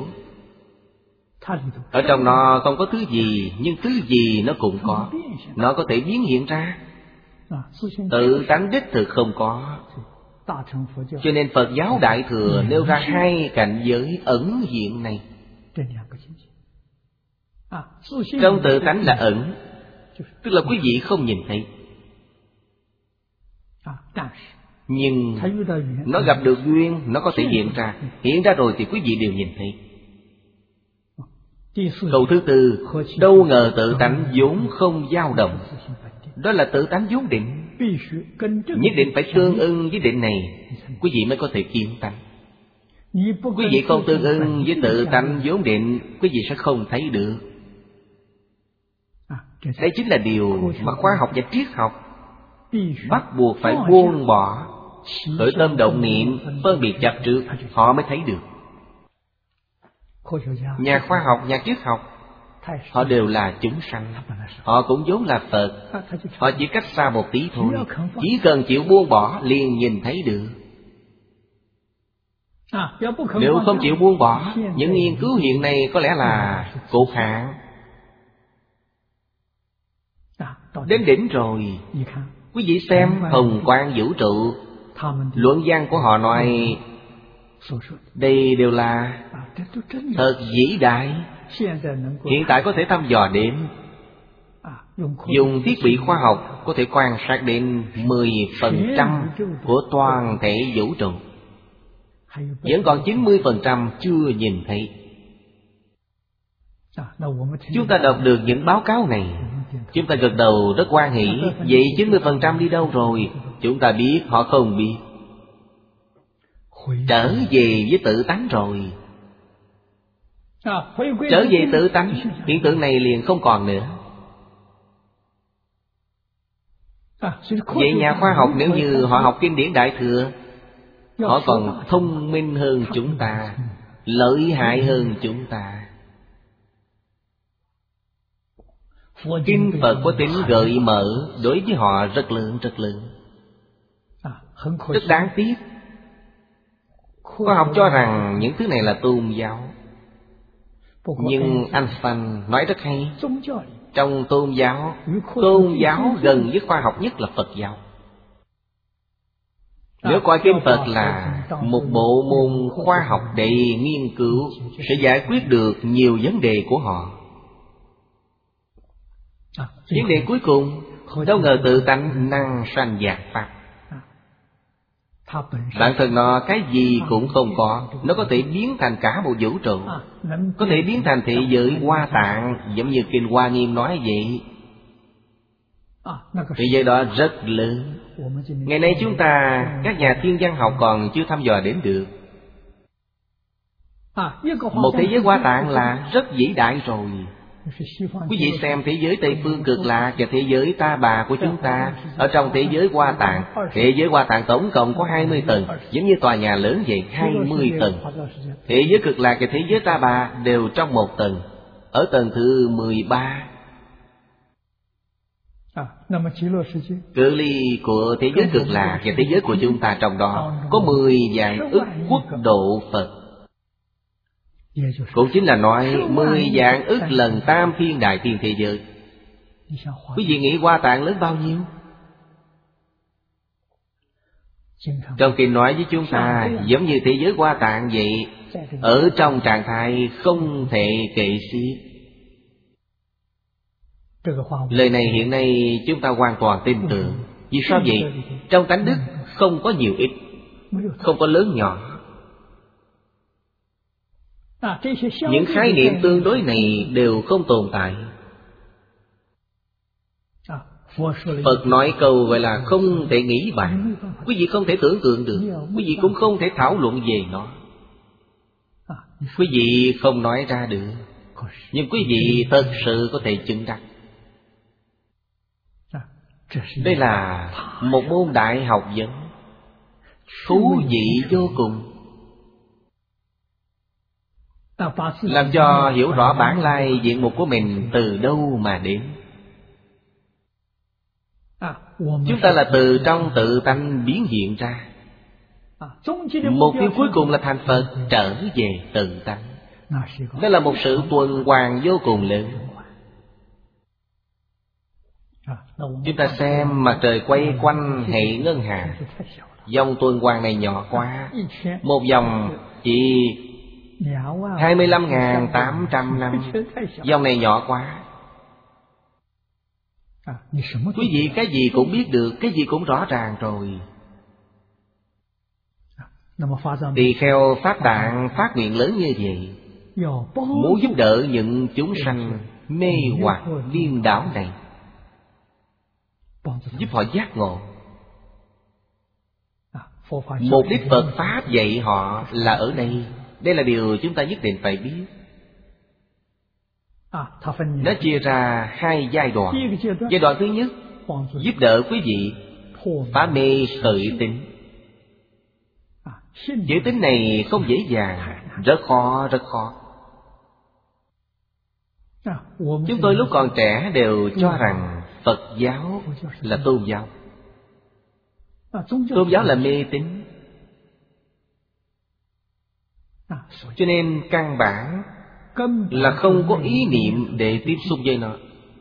Ở trong nó không có thứ gì, nhưng thứ gì nó cũng có. Nó có thể biến hiện ra. Tự tánh đích thực không có. Cho nên Phật giáo Đại Thừa nêu ra hai cảnh giới ẩn hiện này. Trong tự tánh là ẩn, tức là quý vị không nhìn thấy. Nhưng nó gặp được duyên, nó có thể hiện ra. Hiện ra rồi thì quý vị đều nhìn thấy. Câu thứ tư, đâu ngờ tự tánh vốn không dao động. Đó là tự tánh vốn định. Nhất định phải tương ưng với định này, quý vị mới có thể kiến tánh. Quý vị không tương ưng với tự tánh vốn định, quý vị sẽ không thấy được. Đây chính là điều mà khoa học và triết học bắt buộc phải buông bỏ. Khởi tâm động niệm, phân biệt chấp trước, họ mới thấy được. Nhà khoa học, nhà triết học, họ đều là chúng sanh. Họ cũng vốn là Phật. Họ chỉ cách xa một tí thôi. Chỉ cần chịu buông bỏ liền nhìn thấy được. Nếu không chịu buông bỏ, những nghiên cứu hiện nay có lẽ là cột hạn. Đến đỉnh rồi. Quý vị xem hồng quang vũ trụ, luận văn của họ nói đây đều là thật vĩ đại. Hiện tại có thể thăm dò đến, dùng thiết bị khoa học có thể quan sát đến mười phần trăm của toàn thể vũ trụ. Vẫn còn chín mươi phần trăm chưa nhìn thấy. Chúng ta đọc được những báo cáo này, chúng ta gật đầu rất hoan hỷ. Vậy chín mươi phần trăm đi đâu rồi? Chúng ta biết, họ không biết. Trở về với tự tánh rồi. Trở về tự tánh, hiện tượng này liền không còn nữa. Vậy nhà khoa học nếu như họ học kinh điển Đại Thừa, họ còn thông minh hơn chúng ta, lợi hại hơn chúng ta. Kinh Phật có tính gợi mở, đối với họ rất lớn rất lớn. Rất đáng tiếc. Khoa học cho rằng những thứ này là tôn giáo. Nhưng anh Phan nói rất hay. Trong tôn giáo, tôn giáo gần với khoa học nhất là Phật giáo. Nếu coi kinh Phật là một bộ môn khoa học để nghiên cứu, sẽ giải quyết được nhiều vấn đề của họ. Vấn đề cuối cùng, đâu ngờ tự tánh năng sanh giác pháp. Bản thân nó cái gì cũng không có, nó có thể biến thành cả một vũ trụ, có thể biến thành thế giới Hoa Tạng, giống như kinh Hoa Nghiêm nói vậy. Thế giới đó rất lớn. Ngày nay chúng ta, các nhà thiên văn học còn chưa thăm dò đến được. Một thế giới Hoa Tạng là rất vĩ đại rồi. Quý vị xem thế giới Tây Phương Cực Lạc và thế giới Ta Bà của chúng ta. Ở trong thế giới Hoa Tạng, thế giới Hoa Tạng tổng cộng có hai mươi tầng, giống như tòa nhà lớn vậy, hai mươi tầng. Thế giới Cực Lạc và thế giới Ta Bà đều trong một tầng, ở tầng thứ mười ba. Cự ly của thế giới Cực Lạc và thế giới của chúng ta trong đó có mười vạn ức quốc độ Phật. Cũng chính là nói mười vạn ức lần tam thiên đại thiên thế giới. Quý vị nghĩ Hoa Tạng lớn bao nhiêu? Trong kinh nói với chúng ta giống như thế giới Hoa Tạng vậy, ở trong trạng thái không thể kể xiết. Lời này hiện nay chúng ta hoàn toàn tin tưởng. Vì sao vậy? Trong tánh đức không có nhiều ít, không có lớn nhỏ. Những khái niệm tương đối này đều không tồn tại. Phật nói câu gọi là không thể nghĩ bàn. Quý vị không thể tưởng tượng được, quý vị cũng không thể thảo luận về nó. Quý vị không nói ra được, nhưng quý vị thật sự có thể chứng đắc. Đây là một môn đại học vấn thú vị vô cùng, làm cho hiểu rõ bản lai diện mục của mình từ đâu mà đến. Chúng ta là từ trong tự tánh biến hiện ra. Mục tiêu cuối cùng là thành Phật, trở về tự tánh. Đó là một sự tuần hoàn vô cùng lớn. Chúng ta xem mặt trời quay quanh hệ ngân hà, vòng tuần hoàn này nhỏ quá. Một vòng chỉ hai mươi lăm nghìn tám trăm năm. Vòng này nhỏ quá. Quý vị cái gì cũng biết được, cái gì cũng rõ ràng rồi. Tỳ kheo Pháp Tạng phát nguyện lớn như vậy, muốn giúp đỡ những chúng sanh mê hoặc điên đảo này, giúp họ giác ngộ. Mục đích Phật Pháp dạy họ là ở đây. Đây là điều chúng ta nhất định phải biết. Nó chia ra hai giai đoạn. Giai đoạn thứ nhất, giúp đỡ quý vị phá mê khởi tính. Chữ tính này không dễ dàng, rất khó, rất khó. Chúng tôi lúc còn trẻ đều cho rằng Phật giáo là tôn giáo. Tôn giáo là mê tín. Cho nên căn bản là không có ý niệm để tiếp xúc với nó.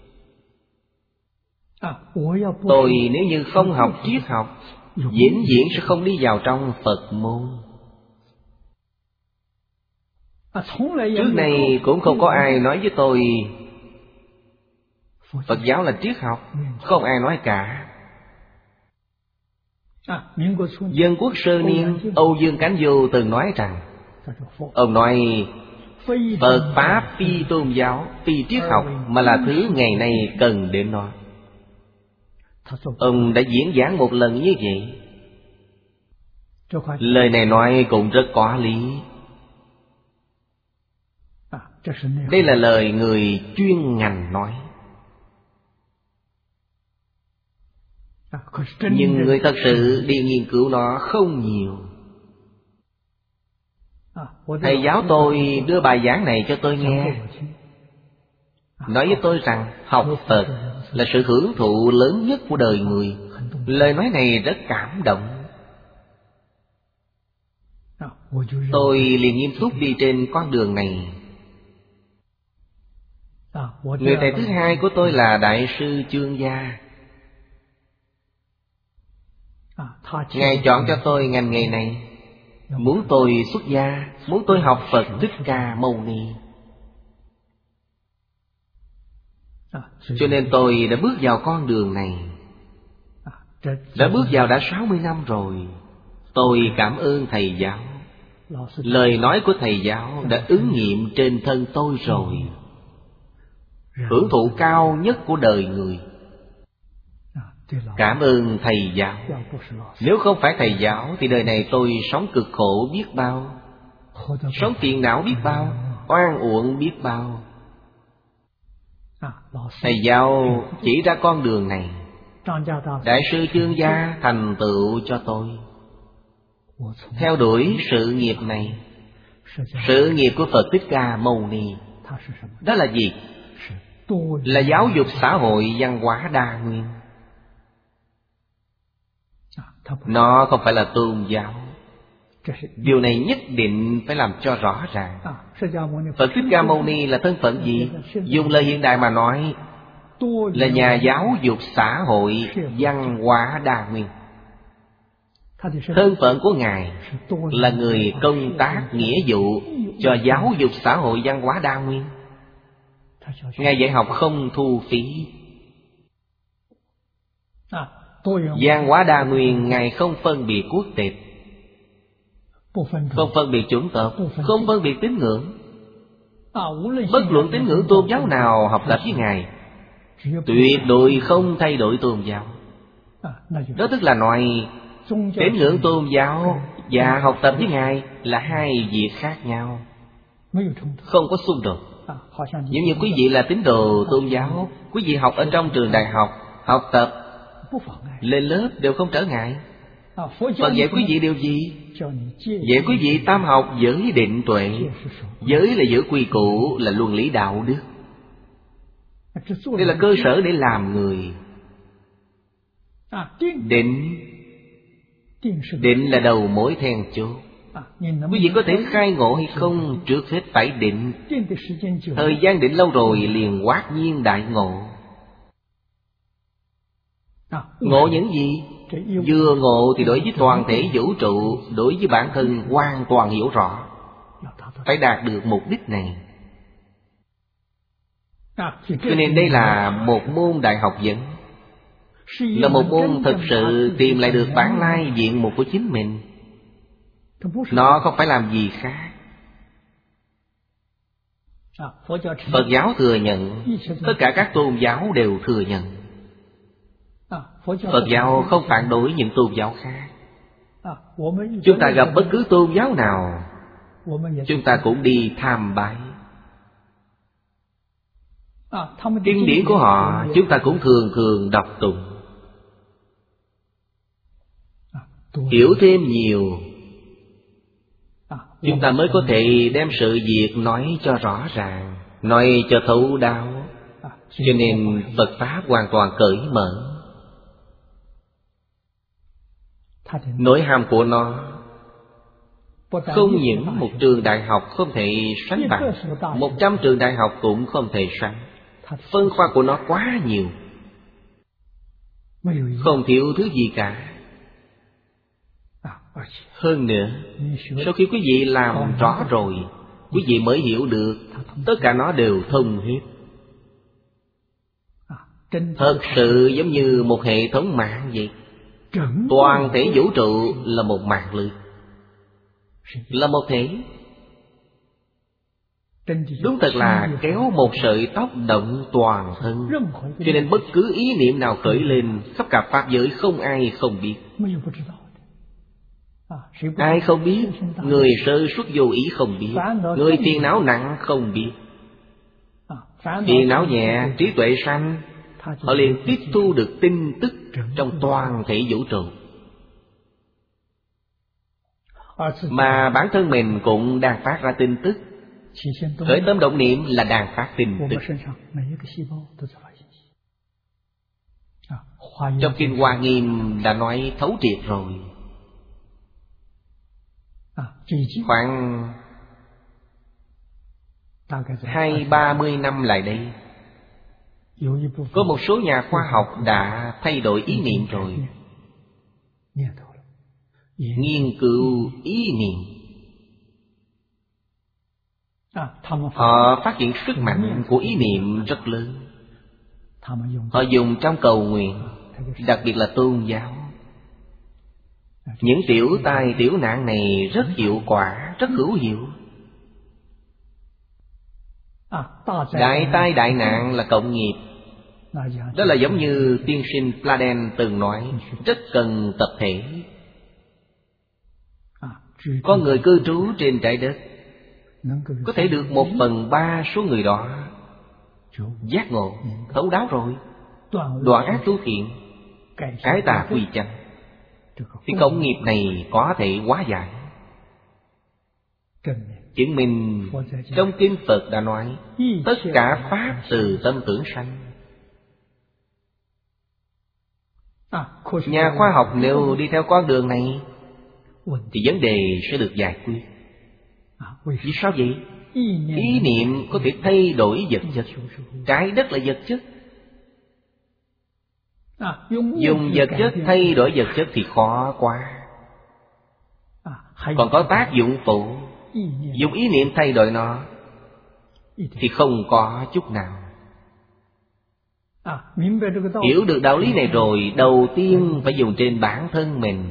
Tôi nếu như không học triết học, vĩnh viễn sẽ không đi vào trong Phật môn. Trước này cũng không có ai nói với tôi Phật giáo là triết học. Không ai nói cả. Dân quốc sơ niên Âu Dương Cánh Vô từng nói rằng, ông nói Phật Pháp phi tôn giáo, phi triết học, mà là thứ ngày nay cần đến nó. Ông đã diễn giảng một lần như vậy. Lời này nói cũng rất có lý. Đây là lời người chuyên ngành nói. Nhưng người thật sự đi nghiên cứu nó không nhiều. Thầy giáo tôi đưa bài giảng này cho tôi nghe, nói với tôi rằng học Phật là sự hưởng thụ lớn nhất của đời người. Lời nói này rất cảm động. Tôi liền nghiêm túc đi trên con đường này. Người thầy thứ hai của tôi là Đại sư Chương Gia. Ngài chọn cho tôi ngành nghề này, muốn tôi xuất gia, muốn tôi học Phật Thích Ca Mâu Ni. Cho nên tôi đã bước vào con đường này. Đã bước vào đã sáu mươi năm rồi. Tôi cảm ơn thầy giáo. Lời nói của thầy giáo đã ứng nghiệm trên thân tôi rồi. Hưởng thụ cao nhất của đời người. Cảm ơn thầy giáo. Nếu không phải thầy giáo thì đời này tôi sống cực khổ biết bao, sống phiền não biết bao, oan uổng biết bao. Thầy giáo chỉ ra con đường này. Đại sư Chương Gia thành tựu cho tôi. Theo đuổi sự nghiệp này. Sự nghiệp của Phật Thích Ca Mâu Ni đó là gì? Là giáo dục xã hội văn hóa đa nguyên. Nó không phải là tôn giáo. Điều này nhất định phải làm cho rõ ràng. Phật Thích Ca Mâu Ni là thân phận gì? Dùng lời hiện đại mà nói là nhà giáo dục xã hội văn hóa đa nguyên. Thân phận của Ngài là người công tác nghĩa vụ cho giáo dục xã hội văn hóa đa nguyên. Ngài dạy học không thu phí. Văn hóa đa nguyên Ngài không phân biệt quốc tịch, không phân biệt chủng tộc, không phân biệt tín ngưỡng. Bất luận tín ngưỡng tôn giáo nào học tập với Ngài, tuyệt đối không thay đổi tôn giáo. Đó tức là nói tín ngưỡng tôn giáo và học tập với Ngài là hai việc khác nhau, không có xung đột. Giống như quý vị là tín đồ tôn giáo, quý vị học ở trong trường đại học, học tập lên lớp đều không trở ngại. Phật dạy quý vị điều gì? Dạy quý vị tam học giới định tuệ. Giới là giữ quy củ, là luân lý đạo đức. Đây là cơ sở để làm người. Định Định là đầu mối then chốt. Quý vị có thể khai ngộ hay không, trước hết phải định. Thời gian định lâu rồi liền hoát nhiên đại ngộ. Ngộ những gì? Vừa ngộ thì đối với toàn thể vũ trụ, đối với bản thân hoàn toàn hiểu rõ. Phải đạt được mục đích này. Cho nên đây là một môn đại học vấn, là một môn thực sự tìm lại được bản lai diện mục của chính mình. Nó không phải làm gì khác. Phật giáo thừa nhận, tất cả các tôn giáo đều thừa nhận. Phật giáo không phản đối những tôn giáo khác. Chúng ta gặp bất cứ tôn giáo nào, chúng ta cũng đi tham bái. Kinh điển của họ chúng ta cũng thường thường đọc tụng. Hiểu thêm nhiều, chúng ta mới có thể đem sự việc nói cho rõ ràng, nói cho thấu đáo. Cho nên Phật Pháp hoàn toàn cởi mở. Nội hàm của nó không những một trường đại học không thể sánh bằng, một trăm trường đại học cũng không thể sánh. Phân khoa của nó quá nhiều, không thiếu thứ gì cả. Hơn nữa, sau khi quý vị làm rõ rồi, quý vị mới hiểu được tất cả nó đều thông hết. Thật sự giống như một hệ thống mạng vậy. Toàn thể vũ trụ là một mạng lưới, là một thể. Đúng thật là kéo một sợi tóc động toàn thân. Cho nên bất cứ ý niệm nào khởi lên, khắp cả pháp giới không ai không biết. Ai không biết? Người sơ xuất vô ý không biết, người phiền não nặng không biết. Phiền não nhẹ, trí tuệ sanh, họ liền tiếp thu được tin tức trong toàn thể vũ trụ. Mà bản thân mình cũng đang phát ra tin tức. Khởi tâm động niệm là đang phát tin tức. Trong Kinh Hoa Nghiêm đã nói thấu triệt rồi. Khoảng hai ba mươi năm lại đây, có một số nhà khoa học đã thay đổi ý niệm rồi. nghiên cứu ý niệm. Họ phát hiện sức mạnh của ý niệm rất lớn. Họ dùng trong cầu nguyện, đặc biệt là tôn giáo. Những tiểu tai tiểu nạn này rất hiệu quả, rất hữu hiệu. Đại tai đại nạn là cộng nghiệp. Đó là giống như tiên sinh Pladen từng nói, rất cần tập thể. Có người cư trú trên trái đất, có thể được một phần ba số người đó giác ngộ, thấu đáo rồi, đoạn ác tu thiện, cái tà quy chánh, thì cộng nghiệp này có thể hóa giải. Chứng minh trong kinh Phật đã nói, tất cả pháp từ tâm tưởng sanh. Nhà khoa học nếu đi theo con đường này thì vấn đề sẽ được giải quyết. Vì sao vậy? Ý niệm có thể thay đổi vật chất. Trái đất là vật chất. Dùng vật chất thay đổi vật chất thì khó quá. Còn có tác dụng phụ. Dùng ý niệm thay đổi nó thì không có chút nào. Hiểu được đạo lý này rồi, đầu tiên phải dùng trên bản thân mình.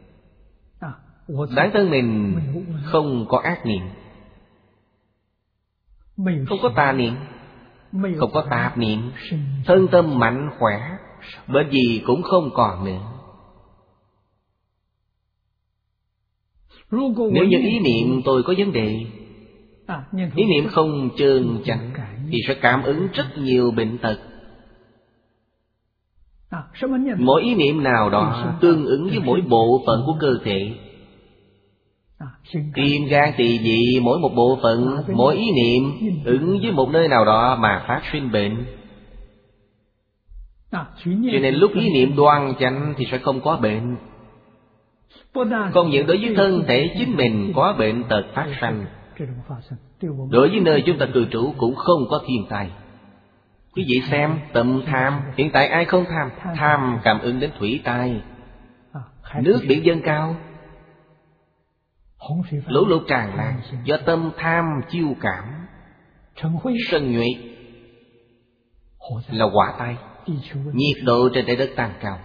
Bản thân mình không có ác niệm, không có tà niệm, không có tạp niệm, thân tâm mạnh khỏe, bệnh gì cũng không còn nữa. Nếu như ý niệm tôi có vấn đề, ý niệm không trơn chánh, thì sẽ cảm ứng rất nhiều bệnh tật. Mỗi ý niệm nào đó tương ứng với mỗi bộ phận của cơ thể. Tim gan tỳ vị mỗi một bộ phận, mỗi ý niệm ứng với một nơi nào đó mà phát sinh bệnh. Cho nên lúc ý niệm đoan chánh thì sẽ không có bệnh. Không những đối với thân thể chính mình có bệnh tật phát sanh, đối với nơi chúng ta cư trú cũng không có thiên tai. Quý vị xem, tâm tham, hiện tại ai không tham? Tham cảm ứng đến thủy tai, nước biển dâng cao, lũ lụt tràn lan, do tâm tham chiêu cảm. Sân nhuệ là hỏa tai, nhiệt độ trên trái đất tăng cao.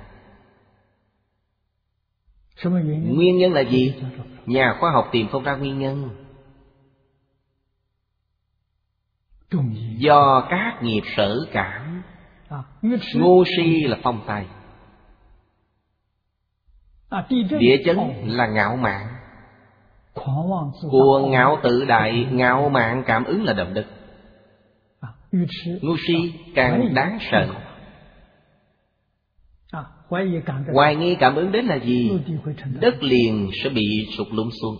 Nguyên nhân là gì? Nhà khoa học tìm không ra nguyên nhân. Do các nghiệp sở cảm. Ngu si là phong tài, địa chấn là ngạo mạn, cuồng ngạo tự đại, ngạo mạn cảm ứng là động đất. Ngu si càng đáng sợ. Hoài nghi cảm ứng đến là gì? Đất liền sẽ bị sụt lún xuống,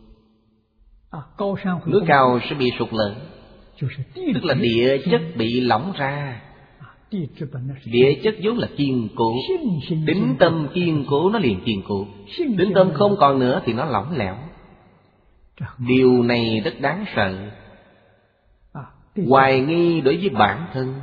núi cao sẽ bị sụt lở, tức là địa chất bị lỏng ra. Địa chất vốn là kiên cố, tính tâm kiên cố nó liền kiên cố. Tính tâm không còn nữa thì nó lỏng lẻo. Điều này rất đáng sợ. Hoài nghi đối với bản thân,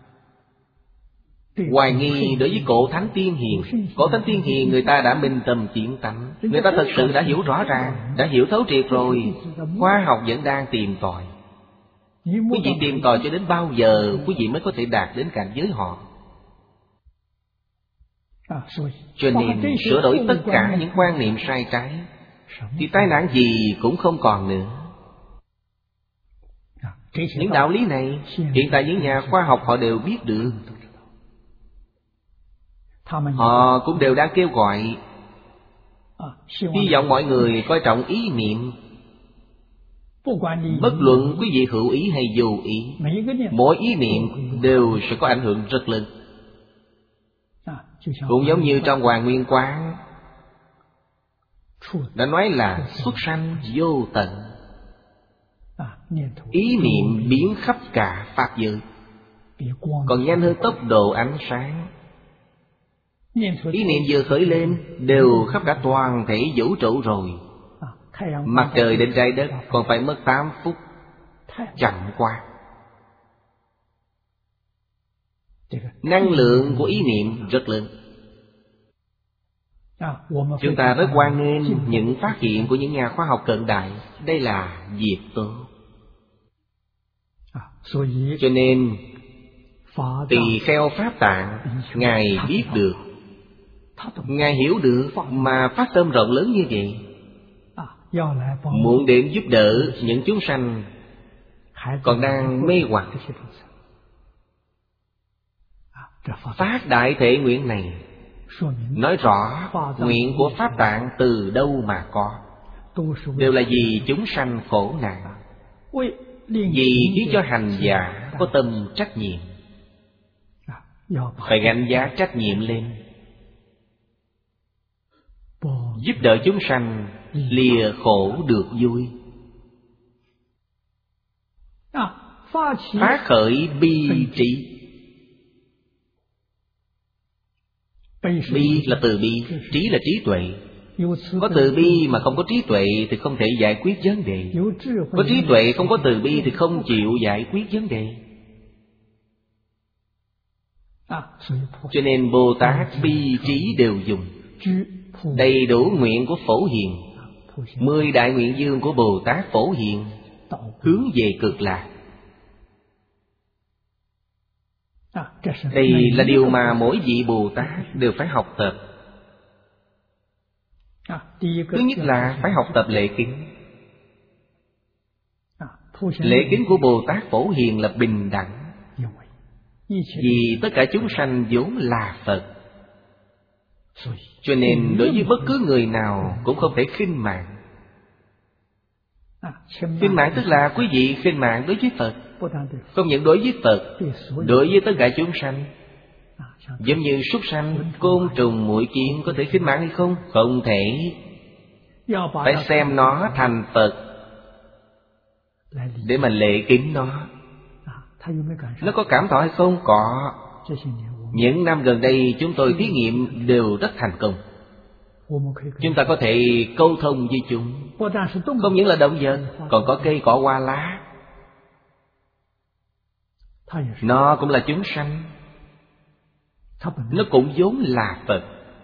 hoài nghi đối với cổ thánh tiên hiền. Cổ thánh tiên hiền người ta đã minh tâm kiến tánh, người ta thật sự đã hiểu rõ ràng, đã hiểu thấu triệt rồi. Khoa học vẫn đang tìm tòi. Quý vị tìm tòi cho đến bao giờ quý vị mới có thể đạt đến cảnh giới họ? Cho nên sửa đổi tất cả những quan niệm sai trái thì tai nạn gì cũng không còn nữa. Những đạo lý này hiện tại những nhà khoa học họ đều biết được. Họ cũng đều đang kêu gọi, hy vọng mọi người coi trọng ý niệm. Bất luận quý vị hữu ý hay vô ý, mỗi ý niệm đều sẽ có ảnh hưởng rất lớn. Cũng giống như trong Hoàng Nguyên Quán đã nói là xuất sanh vô tận. Ý niệm biến khắp cả pháp giới, còn nhanh hơn tốc độ ánh sáng. Ý niệm vừa khởi lên đều khắp cả toàn thể vũ trụ rồi. Mặt trời đến trái đất còn phải mất tám phút, chậm quá. Năng lượng của ý niệm rất lớn. Chúng ta rất hoan nghênh những phát hiện của những nhà khoa học cận đại. Đây là việc tốt. Cho nên Tỳ Kheo Pháp Tạng, Ngài biết được, Ngài hiểu được mà phát tâm rộng lớn như vậy, muốn đến giúp đỡ những chúng sanh còn đang mê hoặc. Phát đại thể nguyện này nói rõ nguyện của Pháp Tạng từ đâu mà có, đều là vì chúng sanh khổ nạn, vì khiến cho hành giả có tâm trách nhiệm, phải gánh giá trách nhiệm lên, giúp đỡ chúng sanh lìa khổ được vui. Phát khởi bi trí. Bi là từ bi, trí là trí tuệ. Có từ bi mà không có trí tuệ thì không thể giải quyết vấn đề. Có trí tuệ không có từ bi thì không chịu giải quyết vấn đề. Cho nên Bồ Tát bi trí đều dùng. Đầy đủ nguyện của Phổ Hiền, mười đại nguyện dương của Bồ Tát Phổ Hiền hướng về Cực Lạc. Đây là điều mà mỗi vị Bồ Tát đều phải học tập. Thứ nhất là phải học tập lễ kính. Lễ kính của Bồ Tát Phổ Hiền là bình đẳng, vì tất cả chúng sanh vốn là Phật. Cho nên đối với bất cứ người nào cũng không thể khinh mạng. Khinh mạng tức là quý vị khinh mạng đối với Phật, không những đối với Phật, đối với tất cả chúng sanh. Giống như súc sanh, côn trùng, muỗi kiến có thể khinh mạng hay không? Không thể. Phải xem nó thành Phật để mà lễ kính nó. Nó có cảm thọ hay không? Có. Những năm gần đây chúng tôi thí nghiệm đều rất thành công. Chúng ta có thể câu thông với chúng. Không những là động vật, còn có cây cỏ hoa lá, nó cũng là chúng sanh. Nó cũng vốn là Phật.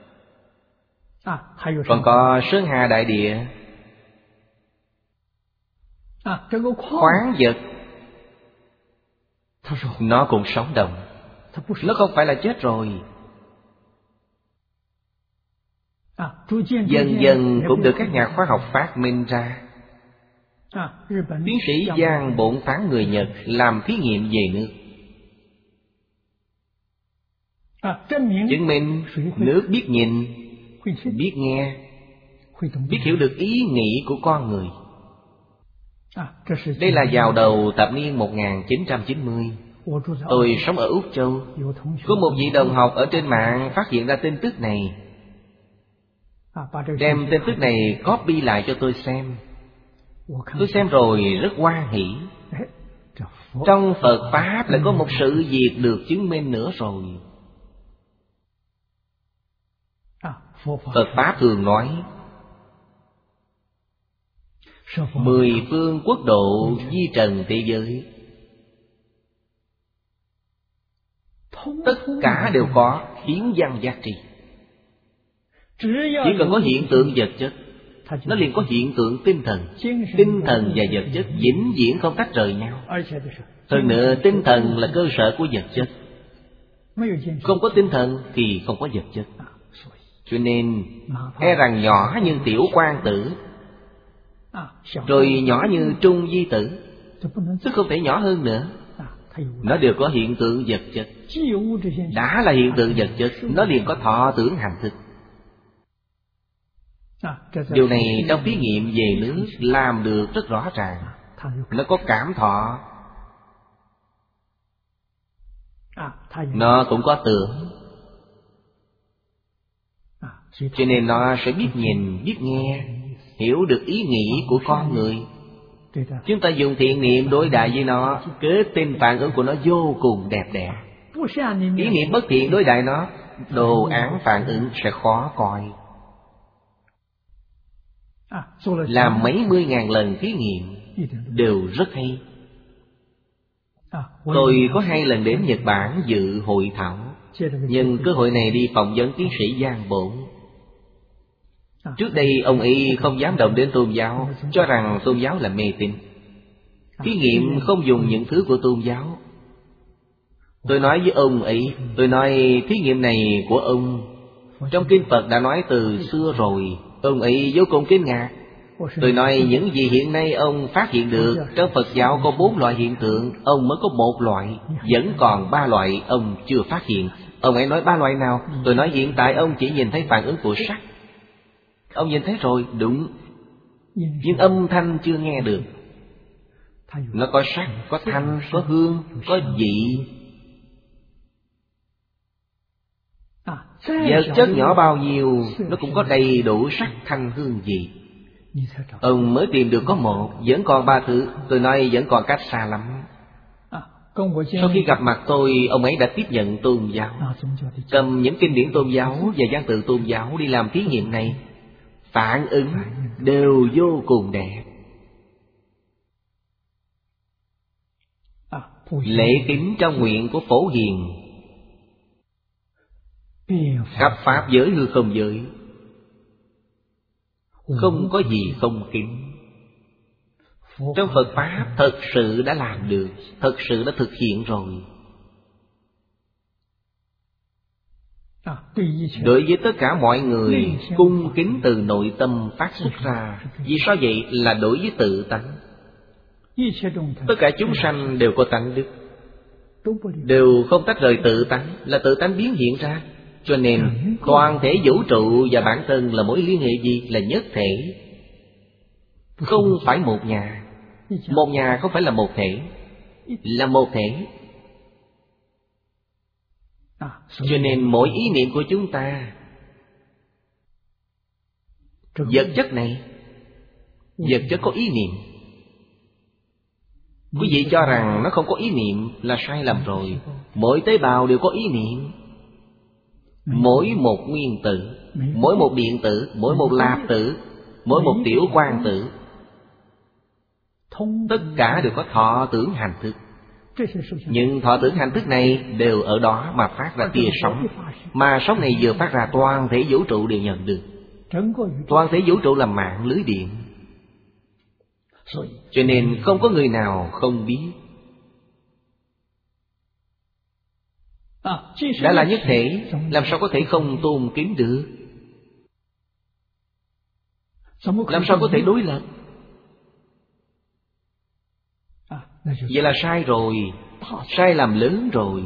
Còn có sơn hà đại địa, khoáng vật, nó cũng sống động. Nó không phải là chết rồi. Dần dần cũng được các nhà khoa học phát minh ra. Tiến sĩ Giang Bổn Phán người Nhật làm thí nghiệm về nước, chứng minh nước biết nhìn, biết nghe, biết hiểu được ý nghĩ của con người. Đây là vào đầu thập niên một nghìn chín trăm chín mươi. Tôi sống ở Úc Châu. Có một vị đồng học ở trên mạng phát hiện ra tin tức này, đem tin tức này copy lại cho tôi xem. Tôi xem rồi rất hoan hỉ. Trong Phật Pháp lại có một sự việc được chứng minh nữa rồi. Phật Pháp thường nói mười phương quốc độ di trần thế giới, tất cả đều có hiến văn giá trị. Chỉ cần có hiện tượng vật chất, nó liền có hiện tượng tinh thần. Tinh thần và vật chất vĩnh viễn không tách rời nhau. Hơn nữa tinh thần là cơ sở của vật chất. Không có tinh thần thì không có vật chất. Cho nên e rằng nhỏ như tiểu quan tử, rồi nhỏ như trung di tử, tức không thể nhỏ hơn nữa. Nó đều có hiện tượng vật chất. Đã là hiện tượng vật chất, nó liền có thọ tưởng hành thức. Điều này trong thí nghiệm về nước làm được rất rõ ràng. Nó có cảm thọ, nó cũng có tưởng. Cho nên nó sẽ biết nhìn, biết nghe, hiểu được ý nghĩ của con người. Chúng ta dùng thiện niệm đối đại với nó, kết tinh phản ứng của nó vô cùng đẹp đẽ. Ý niệm bất thiện đối đại nó, đồ án phản ứng sẽ khó coi. Làm mấy mươi ngàn lần thí nghiệm đều rất hay. Tôi có hai lần đến Nhật Bản dự hội thảo, nhân cơ hội này đi phỏng vấn tiến sĩ Giang Bổn. Trước đây ông ấy không dám động đến tôn giáo, cho rằng tôn giáo là mê tín. Thí nghiệm không dùng những thứ của tôn giáo. Tôi nói với ông ấy, tôi nói thí nghiệm này của ông trong kinh Phật đã nói từ xưa rồi. Ông ấy vô cùng kinh ngạc. Tôi nói những gì hiện nay ông phát hiện được, trong Phật giáo có bốn loại hiện tượng, ông mới có một loại, vẫn còn ba loại ông chưa phát hiện. Ông ấy nói ba loại nào? Tôi nói hiện tại ông chỉ nhìn thấy phản ứng của sắc. Ông nhìn thấy rồi, đúng. Nhưng âm thanh chưa nghe được. Nó có sắc, có thanh, có hương, có vị. Vật chất nhỏ bao nhiêu, nó cũng có đầy đủ sắc, thanh, hương, vị. Ông mới tìm được có một, vẫn còn ba thứ. Tôi nói vẫn còn cách xa lắm. Sau khi gặp mặt tôi, ông ấy đã tiếp nhận tôn giáo, cầm những kinh điển tôn giáo và văn tự tôn giáo đi làm thí nghiệm này. Phản ứng đều vô cùng đẹp. Lễ kính trong nguyện của Phổ Hiền, khắp pháp giới hư không giới, không có gì không kính. Trong Phật Pháp thật sự đã làm được, thật sự đã thực hiện rồi. Đối với tất cả mọi người, cung kính từ nội tâm phát xuất ra. Vì sao vậy? Là đối với tự tánh. Tất cả chúng sanh đều có tánh đức, đều không tách rời tự tánh, là tự tánh biến hiện ra. Cho nên toàn thể vũ trụ và bản thân là mối liên hệ gì? Là nhất thể, không phải một nhà. Một nhà không phải là một thể, là một thể. Cho nên mỗi ý niệm của chúng ta, vật chất này, vật chất có ý niệm. Quý vị cho rằng nó không có ý niệm là sai lầm rồi. Mỗi tế bào đều có ý niệm. Mỗi một nguyên tử, mỗi một điện tử, mỗi một lạp tử, mỗi một tiểu quang tử, tất cả đều có thọ tưởng hành thức. Nhưng thọ tưởng hành thức này đều ở đó mà phát ra tia sóng. Mà sóng này vừa phát ra, toàn thể vũ trụ đều nhận được. Toàn thể vũ trụ là mạng lưới điện. Cho nên không có người nào không biết. Đã là nhất thể, làm sao có thể không tôn kính được? Làm sao có thể đối lập? Vậy là sai rồi, sai làm lớn rồi.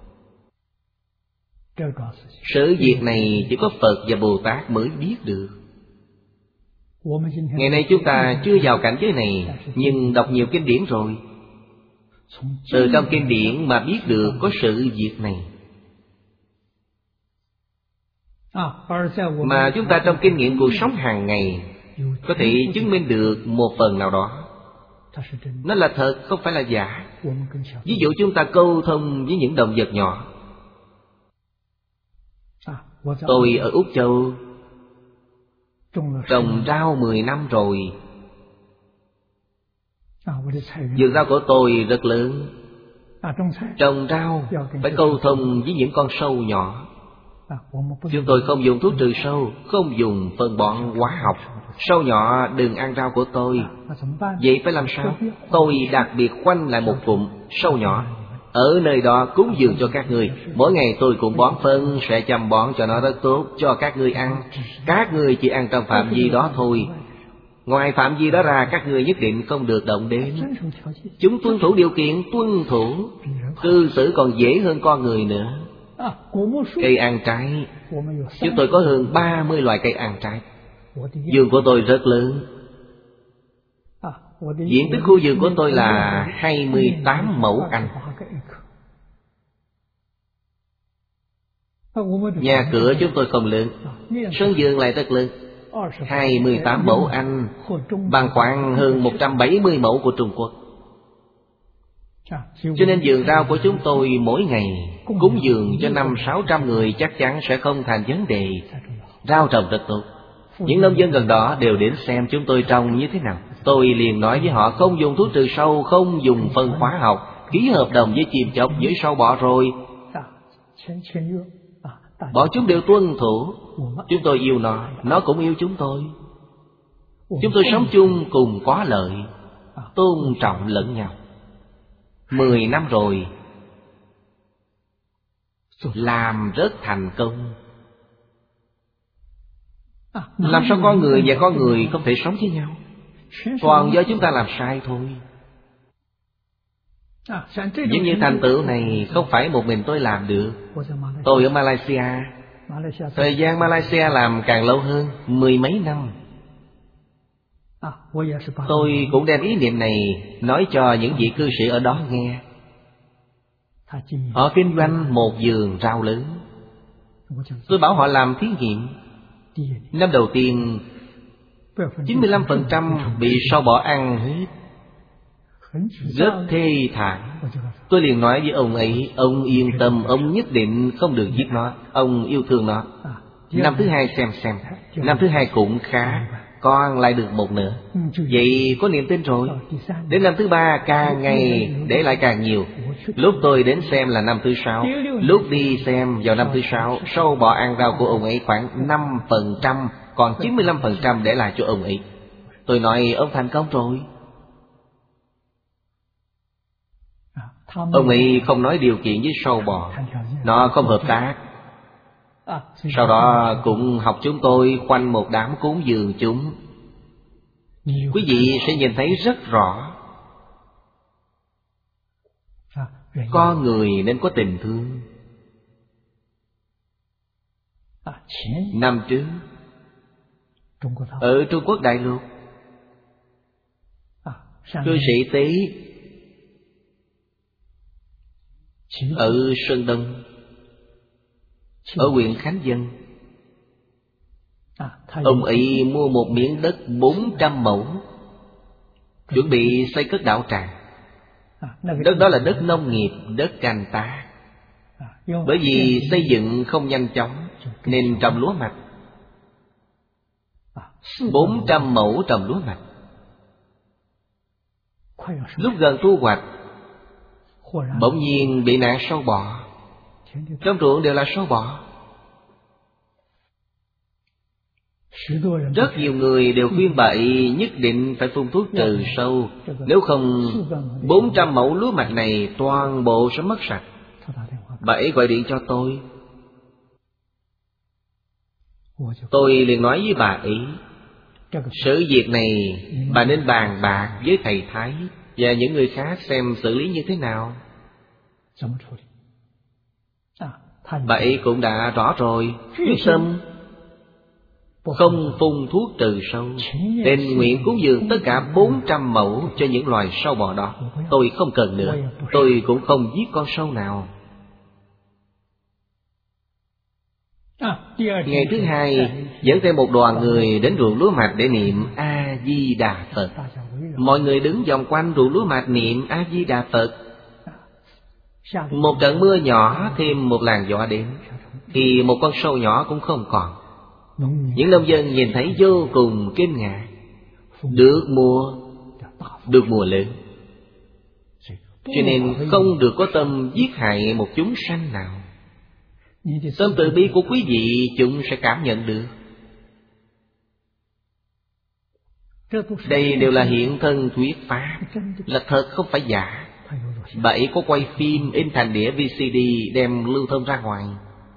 Sự việc này chỉ có Phật và Bồ Tát mới biết được. Ngày nay chúng ta chưa vào cảnh giới này, nhưng đọc nhiều kinh điển rồi. Từ trong kinh điển mà biết được có sự việc này. Mà chúng ta trong kinh nghiệm cuộc sống hàng ngày có thể chứng minh được một phần nào đó. Nó là thật, không phải là giả. Ví dụ chúng ta câu thông với những động vật nhỏ. Tôi ở Úc Châu trồng rau mười năm rồi. Vườn rau của tôi rất lớn. Trồng rau phải câu thông với những con sâu nhỏ. Chúng tôi không dùng thuốc trừ sâu, không dùng phân bón hóa học. Sâu nhỏ đừng ăn rau của tôi. Vậy phải làm sao? Tôi đặc biệt khoanh lại một cụm sâu nhỏ ở nơi đó cúng dường cho các người. Mỗi ngày tôi cũng bón phân, sẽ chăm bón cho nó rất tốt, cho các ngươi ăn. Các ngươi chỉ ăn trong phạm vi đó thôi. Ngoài phạm vi đó ra, các ngươi nhất định không được động đến. Chúng tuân thủ điều kiện, tuân thủ. Cư xử còn dễ hơn con người nữa. Cây ăn trái, chúng tôi có hơn ba mươi loại cây ăn trái. Vườn của tôi rất lớn. Diện tích khu vườn của tôi là hai mươi tám mẫu Anh. Nhà cửa chúng tôi không lớn, sân vườn lại rất lớn. Hai mươi tám mẫu Anh bằng khoảng hơn một trăm bảy mươi mẫu của Trung Quốc. Cho nên vườn rau của chúng tôi mỗi ngày cúng dường cho năm sáu trăm người chắc chắn sẽ không thành vấn đề. Rau trồng rất tốt. Những nông dân gần đó đều đến xem chúng tôi trồng như thế nào. Tôi liền nói với họ không dùng thuốc trừ sâu, không dùng phân hóa học, ký hợp đồng với chim chóc, với sâu bọ rồi. Bọn chúng đều tuân thủ. Chúng tôi yêu nó, nó cũng yêu chúng tôi. Chúng tôi sống chung cùng có lợi, tôn trọng lẫn nhau. Mười năm rồi, làm rất thành công. Làm sao con người và con người không thể sống với nhau? Toàn do chúng ta làm sai thôi. Những như thành tựu này không phải một mình tôi làm được. Tôi ở Malaysia, thời gian Malaysia làm càng lâu hơn, mười mấy năm. Tôi cũng đem ý niệm này nói cho những vị cư sĩ ở đó nghe. Họ kinh doanh một vườn rau lớn. Tôi bảo họ làm thí nghiệm. Năm đầu tiên chín mươi lăm phần trăm bị sâu bọ ăn hết, rất thê thảm. Tôi liền nói với ông ấy, ông yên tâm, ông nhất định không được giết nó, ông yêu thương nó. Năm thứ hai xem xem, năm thứ hai cũng khá, con lại được một nửa. Vậy có niềm tin rồi. Đến năm thứ ba càng ngày để lại càng nhiều. Lúc tôi đến xem là năm thứ sáu. Lúc đi xem vào năm thứ sáu, sâu bọ ăn rau của ông ấy khoảng năm phần trăm, còn chín mươi lăm phần trăm để lại cho ông ấy. Tôi nói ông thành công rồi. Ông ấy không nói điều kiện với sâu bọ, nó không hợp tác. Sau đó cũng học chúng tôi khoanh một đám cúng dường chúng. Quý vị sẽ nhìn thấy rất rõ, con người nên có tình thương. Năm trước ở Trung Quốc đại lục, cư sĩ Tế ở Sơn Đông, ở huyện Khánh Vân, ông ấy mua một miếng đất bốn trăm mẫu, chuẩn bị xây cất đạo tràng. Đất đó là đất nông nghiệp, đất canh tác. Bởi vì xây dựng không nhanh chóng nên trồng lúa mạch. Bốn trăm mẫu trồng lúa mạch. Lúc gần thu hoạch, bỗng nhiên bị nạn sâu bọ. Trong ruộng đều là sâu bọ. Rất nhiều người đều khuyên bà ấy nhất định phải phun thuốc trừ sâu, nếu không bốn trăm mẫu lúa mạch này toàn bộ sẽ mất sạch. Bà ấy gọi điện cho tôi. Tôi liền nói với bà ấy, sự việc này bà nên bàn bạc với thầy Thái và những người khác xem xử lý như thế nào. Bà ấy cũng đã rõ rồi, quyết tâm không phun thuốc trừ sâu, nên nguyện cúng dường tất cả bốn trăm mẫu cho những loài sâu bọ đó. Tôi không cần nữa, tôi cũng không giết con sâu nào. Ngày thứ hai, dẫn theo một đoàn người đến ruộng lúa mạch để niệm A-di-đà Phật. Mọi người đứng vòng quanh ruộng lúa mạch niệm A-di-đà Phật. Một trận mưa nhỏ thêm một làn gió đến, thì một con sâu nhỏ cũng không còn. Những nông dân nhìn thấy vô cùng kinh ngạc. Được mùa, được mùa lớn, cho nên không được có tâm giết hại một chúng sanh nào. Tâm từ bi của quý vị chúng sẽ cảm nhận được. Đây đều là hiện thân thuyết pháp, là thật không phải giả. Bà ấy có quay phim in thành đĩa vê xê đê đem lưu thông ra ngoài.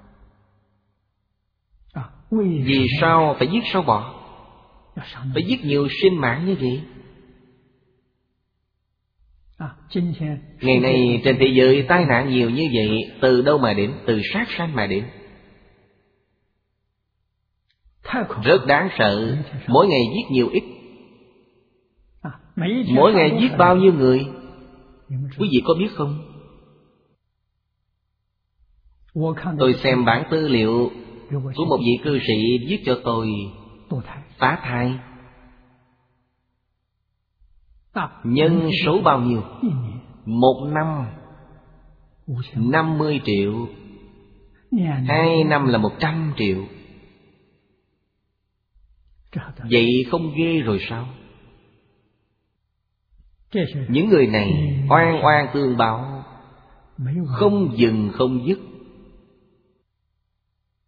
Vì sao phải giết sâu bọ? Phải giết nhiều sinh mạng như vậy? Ngày nay trên thế giới tai nạn nhiều như vậy, từ đâu mà đến? Từ sát sanh mà đến. Rất đáng sợ. Mỗi ngày giết nhiều ít. Mỗi ngày giết bao nhiêu người? Quý vị có biết không? Tôi xem bản tư liệu của một vị cư sĩ viết cho tôi phá thai. Nhân số bao nhiêu? Một năm năm mươi triệu, hai năm là một trăm triệu. Vậy không ghê rồi sao? Những người này oan oan tương báo, không dừng không dứt.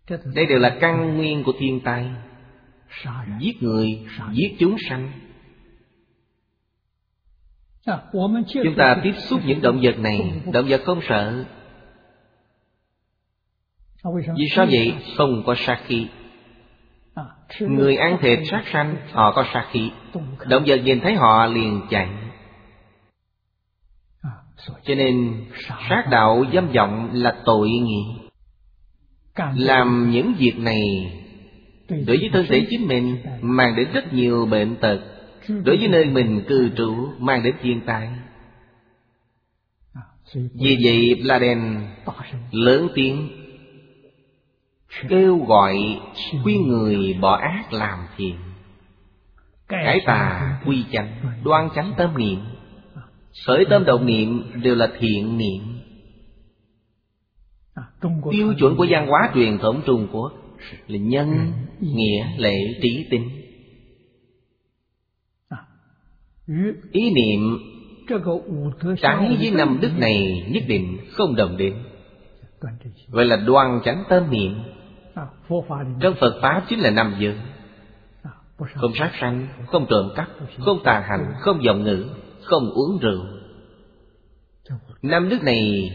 Đây đều là căn nguyên của thiên tai. Giết người, giết chúng sanh. Chúng ta tiếp xúc những động vật này, động vật không sợ. Vì sao vậy? Không có sát khí. Người ăn thịt sát sanh, họ có sát khí. Động vật nhìn thấy họ liền chạy. Cho nên sát đạo dâm vọng là tội nghiệp. Làm những việc này đối với thân thể chính mình mang đến rất nhiều bệnh tật, đối với nơi mình cư trú mang đến thiên tai. Vì vậy Vladen lớn tiếng kêu gọi khuyên người bỏ ác làm thiện, cải tà quy chánh, đoan chánh tâm niệm. Khởi tâm động niệm đều là thiện niệm. Tiêu chuẩn của văn hóa truyền thống Trung Quốc là nhân, nghĩa, lễ, trí, tín. Ý niệm trái với năm đức này nhất định không đồng đến. Vậy là đoan chánh tâm niệm. Trong Phật Pháp chính là năm giới: không sát sanh, không trộm cắp, không tà hành, không vọng ngữ, không uống rượu. Năm đức này,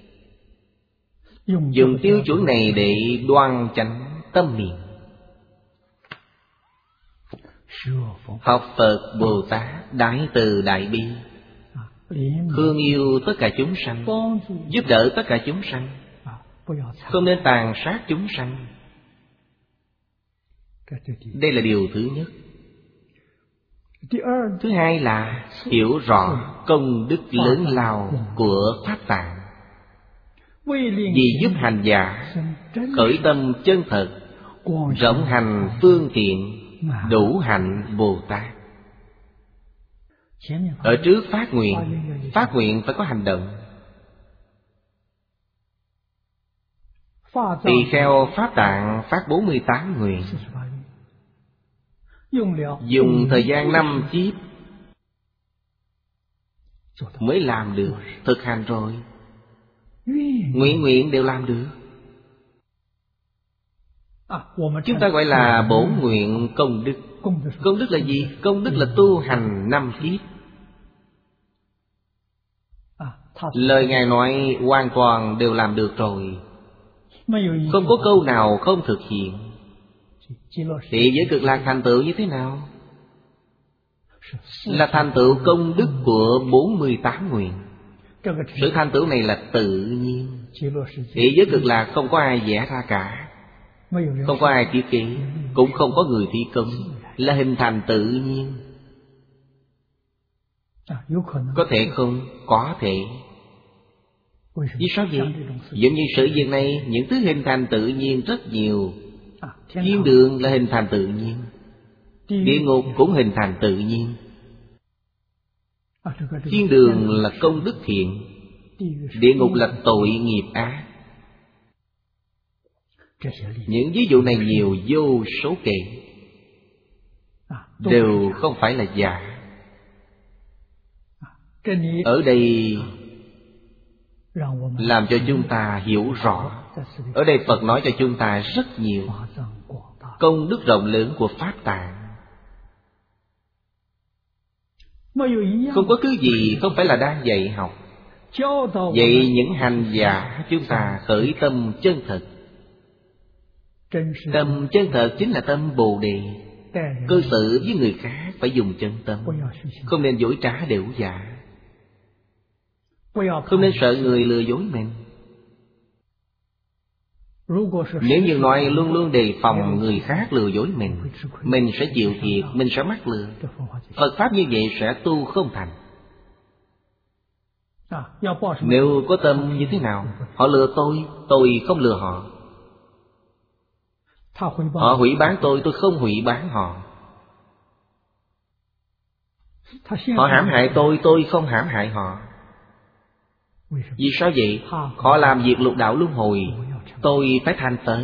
dùng tiêu chuẩn này để đoan chánh tâm niệm. Học Phật Bồ Tát đại từ đại bi, thương yêu tất cả chúng sanh, giúp đỡ tất cả chúng sanh, không nên tàn sát chúng sanh. Đây là điều thứ nhất. Thứ hai là hiểu rõ công đức lớn lao của Pháp Tạng, vì giúp hành giả khởi tâm chân thật, rộng hành phương tiện, đủ hạnh Bồ Tát. Ở trước phát nguyện, phát nguyện phải có hành động. Tỳ kheo Pháp Tạng phát bốn mươi tám nguyện, dùng thời gian năm kiếp mới làm được. Thực hành rồi, nguyện nguyện đều làm được. Chúng ta gọi là bổn nguyện công đức. Công đức là gì? Công đức là tu hành năm kiếp. Lời Ngài nói hoàn toàn đều làm được rồi, không có câu nào không thực hiện. Thì giới Cực Lạc thành tựu như thế nào? Là thành tựu công đức của bốn mươi tám nguyện. Sự thành tựu này là tự nhiên. Thì giới Cực Lạc không có ai vẽ ra cả, không có ai thiết kế, cũng không có người thi công, là hình thành tự nhiên. Có thể không? Có thể. Vì sao vậy? Giống như sự việc này, những thứ hình thành tự nhiên rất nhiều. Thiên đường là hình thành tự nhiên, địa ngục cũng hình thành tự nhiên. Thiên đường là công đức thiện, địa ngục là tội nghiệp ác. Những ví dụ này nhiều vô số kể, đều không phải là giả. Ở đây làm cho chúng ta hiểu rõ. Ở đây Phật nói cho chúng ta rất nhiều công đức rộng lớn của Pháp Tạng. Không có thứ gì không phải là đang dạy học. Vậy những hành giả chúng ta khởi tâm chân thật. Tâm chân thật chính là tâm Bồ Đề. Cư xử với người khác phải dùng chân tâm, không nên dối trá đểu giả, không nên sợ người lừa dối mình. Nếu như nói luôn luôn đề phòng người khác lừa dối mình, mình sẽ chịu thiệt, mình sẽ mắc lừa. Phật Pháp như vậy sẽ tu không thành. Nếu có tâm như thế nào? Họ lừa tôi, tôi không lừa họ. Họ hủy bán tôi, tôi không hủy bán họ. Họ hãm hại tôi, tôi không hãm hại họ. Vì sao vậy? Họ làm việc lục đạo luân hồi, tôi phải thành Phật.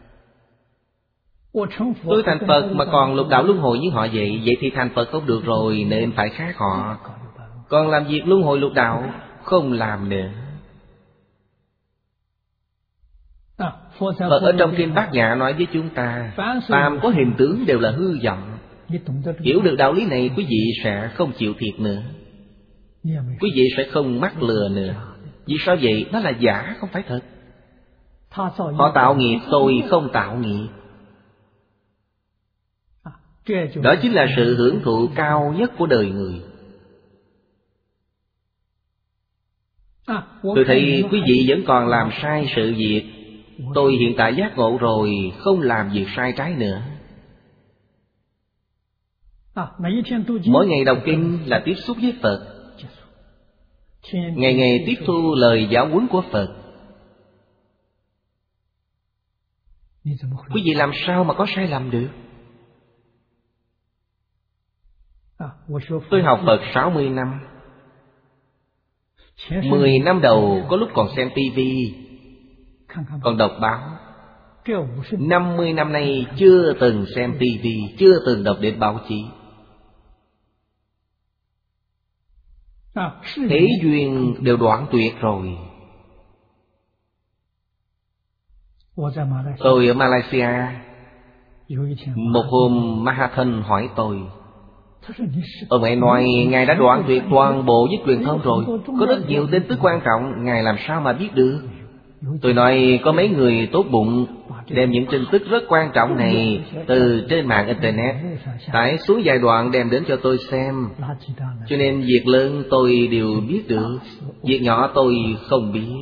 Tôi thành Phật mà còn lục đạo luân hồi như họ vậy, vậy thì thành Phật không được rồi, nên phải khác họ. Còn làm việc luân hồi lục đạo không làm nữa. Phật ở trong Kinh Bát Nhã nói với chúng ta, phàm có hình tướng đều là hư vọng. Hiểu được đạo lý này, quý vị sẽ không chịu thiệt nữa. Quý vị sẽ không mắc lừa nữa. Vì sao vậy? Nó là giả, không phải thật. Họ tạo nghiệp, tôi không tạo nghiệp. Đó chính là sự hưởng thụ cao nhất của đời người. Tôi thấy quý vị vẫn còn làm sai sự việc. Tôi hiện tại giác ngộ rồi, không làm việc sai trái nữa. Mỗi ngày đọc kinh là tiếp xúc với Phật, ngày ngày tiếp thu lời giáo huấn của Phật. Quý vị làm sao mà có sai lầm được? Tôi học Phật sáu mươi năm. Mười năm đầu có lúc còn xem tivi, còn đọc báo. Năm mươi năm nay chưa từng xem tivi, chưa từng đọc đến báo chí. Thế duyên đều đoạn tuyệt rồi. Tôi ở Malaysia, một hôm Mahathan hỏi tôi, ông ấy nói Ngài đã đoạn tuyệt toàn bộ với truyền thông rồi, có rất nhiều tin tức quan trọng, Ngài làm sao mà biết được? Tôi nói có mấy người tốt bụng đem những tin tức rất quan trọng này từ trên mạng Internet tải xuống vài đoạn đem đến cho tôi xem. Cho nên việc lớn tôi đều biết được, việc nhỏ tôi không biết.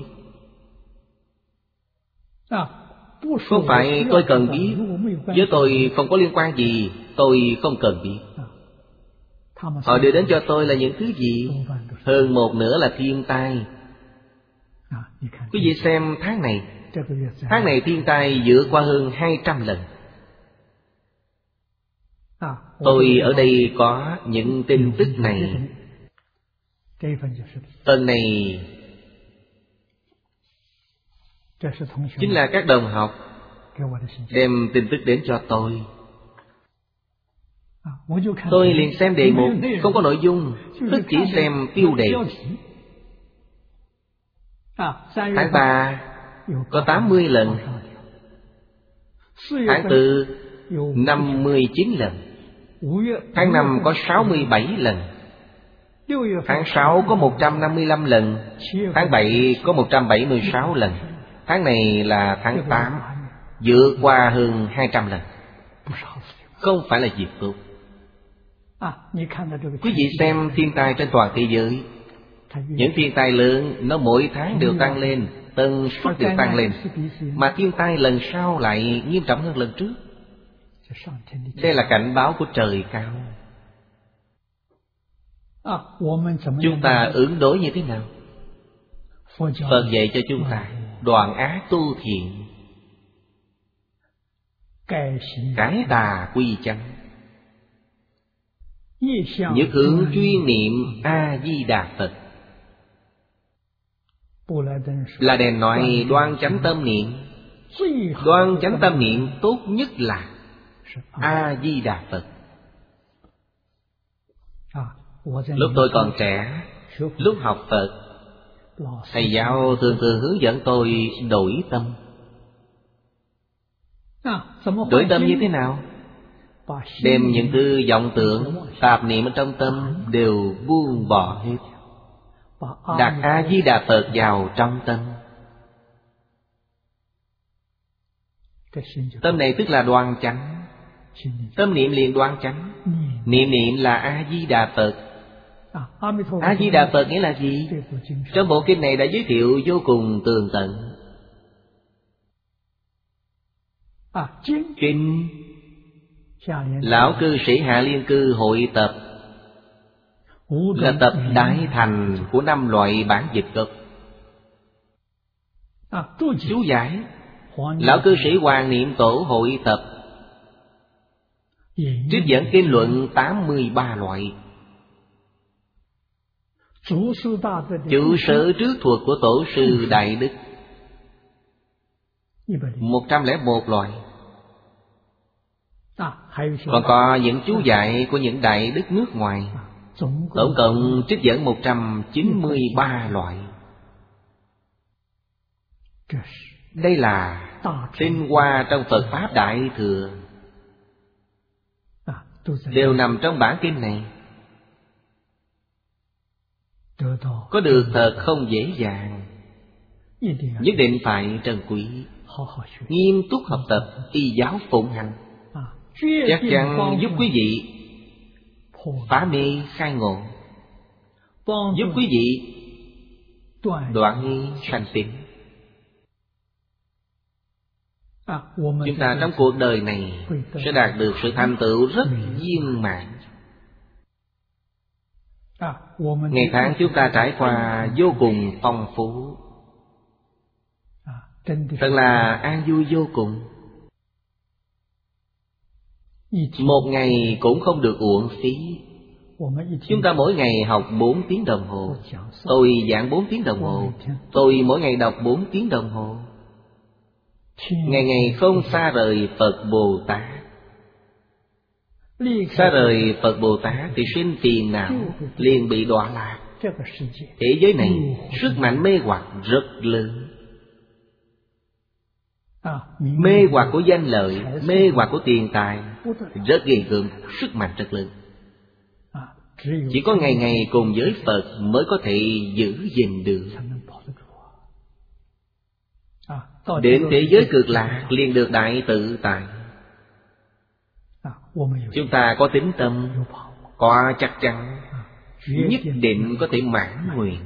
Không phải tôi cần biết, với tôi không có liên quan gì, tôi không cần biết. Họ đưa đến cho tôi là những thứ gì? Hơn một nửa là thiên tai. Quý vị xem tháng này, tháng này thiên tai vượt qua hơn hai trăm lần. Tôi ở đây có những tin tức này. Tuần này chính là các đồng học đem tin tức đến cho tôi. Tôi liền xem đề mục, không có nội dung, tức chỉ xem tiêu đề. Tháng ba có tám mươi lần, tháng tư năm mươi chín lần, tháng năm có sáu mươi bảy lần, tháng sáu có một trăm năm mươi lăm lần, tháng bảy có một trăm bảy mươi sáu lần. Tháng này là tháng tám, vượt qua hơn hai trăm lần. Không phải là việc tốt. Quý vị xem thiên tai trên toàn thế giới, những thiên tai lớn nó mỗi tháng đều tăng lên, tần suất đều tăng lên, mà thiên tai lần sau lại nghiêm trọng hơn lần trước. Đây là cảnh báo của trời cao. Chúng ta ứng đối như thế nào? Phật dạy cho chúng ta đoạn ác tu thiện, cải tà quy chánh, nhất hướng chuyên niệm A-di-đà Phật. Là đèn nói đoan chánh tâm niệm. Đoan chánh tâm niệm tốt nhất là A-di-đà Phật. Lúc tôi còn trẻ, lúc học Phật, thầy giáo thường thường hướng dẫn tôi đổi tâm. Đổi tâm như thế nào? Đem những thứ vọng tưởng, tạp niệm ở trong tâm đều buông bỏ hết, đặt A-di-đà Phật vào trong tâm. Tâm này tức là đoan chánh. Tâm niệm liền đoan chánh. Niệm niệm là A-di-đà Phật. A-di-đà Phật nghĩa là gì? Trong bộ kinh này đã giới thiệu vô cùng tường tận. Kinh lão cư sĩ Hạ Liên Cư hội tập là tập đại thành của năm loại bản dịch gốc. Chú giải lão cư sĩ Hoàng Niệm Tổ hội tập trích dẫn kinh luận tám mươi ba loại. Chủ sở trước thuật của Tổ sư Đại Đức một trăm lẻ một loại. Còn có những chú giải của những đại đức nước ngoài, tổng cộng trích dẫn một trăm chín mươi ba loại. Đây là tinh hoa trong Phật Pháp Đại Thừa đều nằm trong bản kinh này. Có được thật không dễ dàng, nhất định phải trân quý, nghiêm túc học tập, y giáo phụng hành, chắc chắn giúp quý vị phá mê khai ngộ, giúp quý vị đoạn nghi sanh tín. Chúng ta trong cuộc đời này sẽ đạt được sự thành tựu rất viên mãn. Ngày tháng chúng ta trải qua vô cùng phong phú, thật là an vui vô cùng. Một ngày cũng không được uổng phí. Chúng ta mỗi ngày học bốn tiếng đồng hồ, tôi giảng bốn tiếng đồng hồ, tôi mỗi ngày đọc bốn tiếng đồng hồ, ngày ngày không xa rời Phật Bồ Tát. Xa rời Phật Bồ Tát thì sinh phiền não, liền bị đọa lạc. Thế giới này sức mạnh mê hoặc rất lớn. Mê hoặc của danh lợi, mê hoặc của tiền tài rất ghê gớm, sức mạnh rất lớn. Chỉ có ngày ngày cùng với Phật mới có thể giữ gìn được. Đến thế giới cực lạc liền được đại tự tại. Chúng ta có tín tâm, có chắc chắn, nhất định có thể mãn nguyện.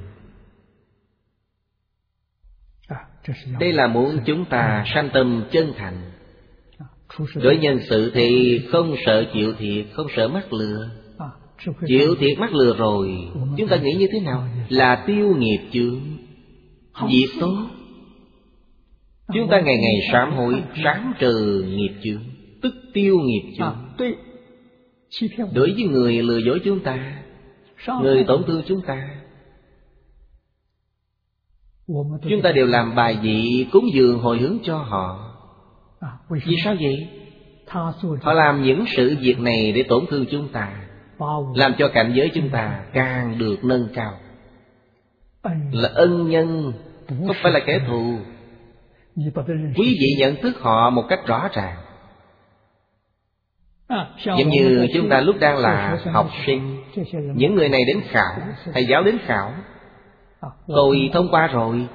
Đây là muốn chúng ta sanh tâm chân thành. Đối nhân sự thì không sợ chịu thiệt, không sợ mắc lừa. Chịu thiệt mắc lừa rồi, chúng ta nghĩ như thế nào? Là tiêu nghiệp chướng, việc tốt. Chúng ta ngày ngày sám hối, sám trừ nghiệp chướng, tức tiêu nghiệp chướng. Đối với người lừa dối chúng ta, người tổn thương chúng ta, chúng ta đều làm bài vị cúng dường hồi hướng cho họ. Vì sao vậy? Họ làm những sự việc này để tổn thương chúng ta, làm cho cảnh giới chúng ta càng được nâng cao. Là ân nhân, không phải là kẻ thù. Quý vị nhận thức họ một cách rõ ràng. Giống như chúng ta lúc đang là học sinh, những người này đến khảo, thầy giáo đến khảo, tôi thông qua rồi.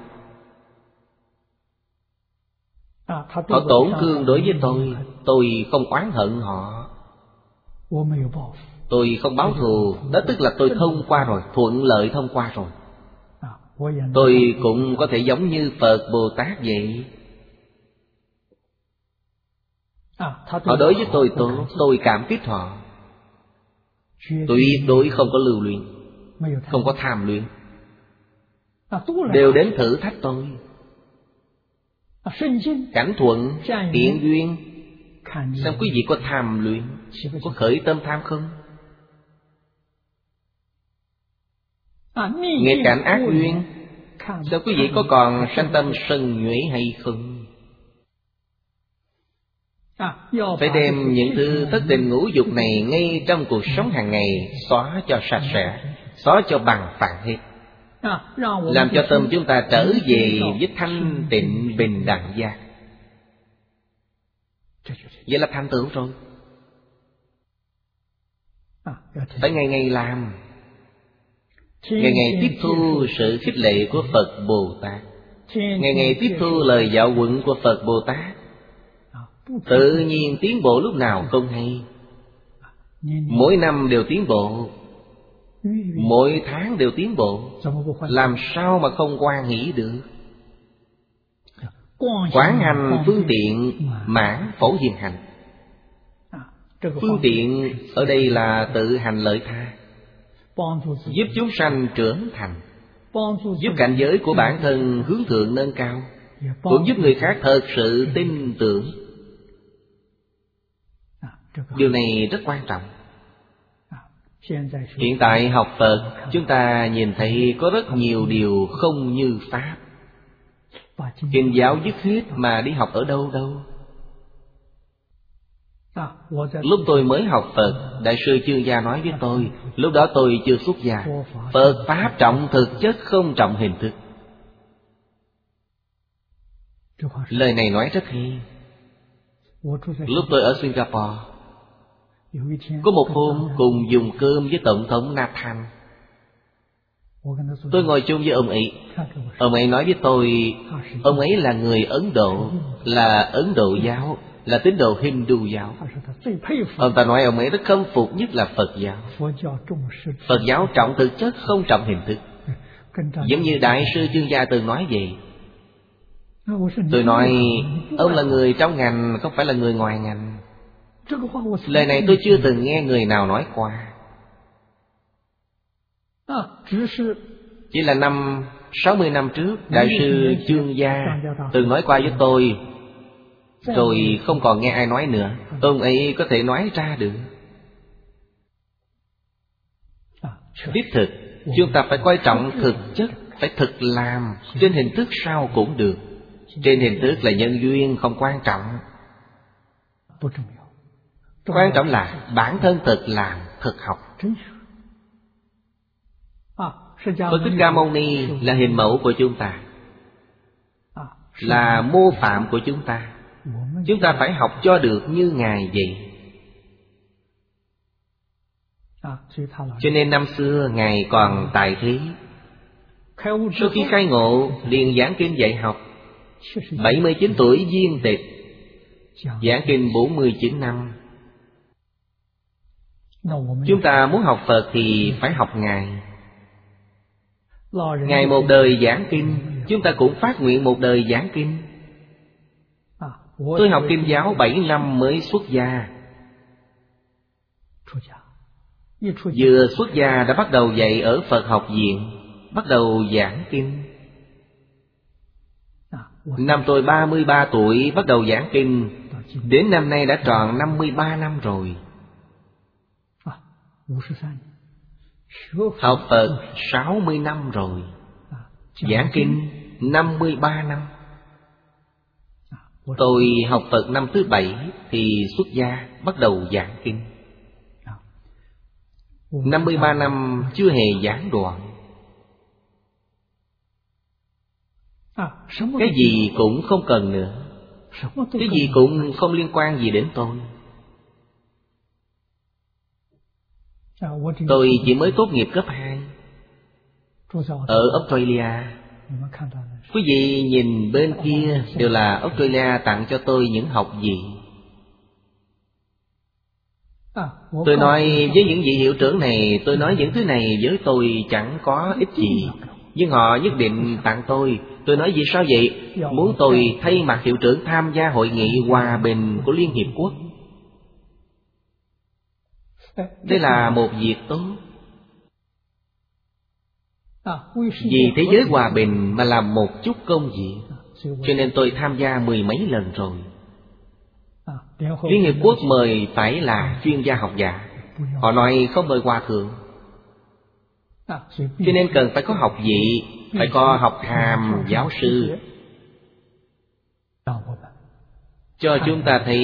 Họ tổn thương đối với tôi, tôi không oán hận họ, tôi không báo thù. Đó tức là tôi thông qua rồi, thuận lợi thông qua rồi. Tôi cũng có thể giống như Phật Bồ Tát vậy. Họ đối với tôi tốt, tôi cảm kích họ. Tôi đối không có lưu luyện, không có tham luyện, đều đến thử thách tôi. Cảnh thuận, thiện duyên, sao quý vị có tham luyện, có khởi tâm tham không? Nghịch cảnh ác duyên, sao quý vị có còn sanh tâm sân nhuệ hay không? Phải đem những thứ thất tình ngũ dục này ngay trong cuộc sống hàng ngày xóa cho sạch sẽ, xóa cho bằng phẳng hết, làm cho tâm chúng ta trở về với thanh tịnh bình đẳng giác. Vậy là thành tựu rồi. Phải ngày ngày làm, ngày ngày tiếp thu sự khích lệ của Phật Bồ Tát, ngày ngày tiếp thu lời giáo huấn của Phật Bồ Tát, tự nhiên tiến bộ lúc nào không hay. Mỗi năm đều tiến bộ, mỗi tháng đều tiến bộ, làm sao mà không hoan hỷ được? Quán hành phương tiện mãn phổ diệm hành. Phương tiện ở đây là tự hành lợi tha, giúp chúng sanh trưởng thành, giúp cảnh giới của bản thân hướng thượng nâng cao, cũng giúp người khác thật sự tin tưởng. Điều này rất quan trọng. Hiện tại học Phật, chúng ta nhìn thấy có rất nhiều điều không như Pháp. Kinh giáo dứt hết mà đi học ở đâu đâu. Lúc tôi mới học Phật, Đại sư Chương Gia nói với tôi, lúc đó tôi chưa xuất gia, Phật Pháp trọng thực chất không trọng hình thức. Lời này nói rất hay. Lúc tôi ở Singapore, có một hôm cùng dùng cơm với Tổng thống Nathan. Tôi ngồi chung với ông ấy. Ông ấy nói với tôi, ông ấy là người Ấn Độ, là Ấn Độ giáo, là tín đồ Hindu giáo. Ông ta nói ông ấy rất khâm phục nhất là Phật giáo. Phật giáo trọng thực chất, không trọng hình thức. Giống như Đại sư Chương Gia từng nói vậy. Tôi nói, ông là người trong ngành, không phải là người ngoài ngành. Lời này tôi chưa từng nghe người nào nói qua. Chỉ là năm sáu mươi năm trước, Đại sư Chương Gia từng nói qua với tôi, rồi không còn nghe ai nói nữa. Ông ấy có thể nói ra được. Thiết thực, chúng ta phải coi trọng thực chất, phải thực làm. Trên hình thức sao cũng được. Trên hình thức là nhân duyên, không quan trọng. Quan trọng là bản thân thực làm, thực học. Phật Thích Ca Mâu Ni là hình mẫu của chúng ta, là mô phạm của chúng ta. Chúng ta phải học cho được như Ngài vậy. Cho nên năm xưa Ngài còn tại thế, sau khi khai ngộ liền giảng kinh dạy học. Bảy mươi chín tuổi viên tịch, giảng kinh bốn mươi chín năm. Chúng ta muốn học Phật thì phải học Ngài. Ngài một đời giảng kinh, chúng ta cũng phát nguyện một đời giảng kinh. Tôi học kinh giáo bảy năm mới xuất gia. Vừa xuất gia đã bắt đầu dạy ở Phật học viện, bắt đầu giảng kinh. Năm tôi ba mươi ba tuổi bắt đầu giảng kinh, đến năm nay đã tròn năm mươi ba năm rồi. Học Phật sáu mươi năm rồi, giảng kinh năm mươi ba năm. Tôi học Phật năm thứ bảy thì xuất gia, bắt đầu giảng kinh. Năm mươi ba năm chưa hề giảng đoạn. Cái gì cũng không cần nữa, cái gì cũng không liên quan gì đến tôi. Tôi chỉ mới tốt nghiệp cấp hai ở Australia. Quý vị nhìn bên kia đều là Australia tặng cho tôi những học vị. Tôi nói với những vị hiệu trưởng này, tôi nói những thứ này với tôi chẳng có ích gì, nhưng họ nhất định tặng tôi. Tôi nói vì sao vậy? Muốn tôi thay mặt hiệu trưởng tham gia hội nghị hòa bình của Liên Hiệp Quốc. Đây là một việc tốt. Vì thế giới hòa bình mà làm một chút công việc, cho nên tôi tham gia mười mấy lần rồi. Liên Hiệp Quốc mời phải là chuyên gia học giả, họ nói không mời hòa thượng. Cho nên cần phải có học vị, phải có học hàm giáo sư, cho chúng ta thấy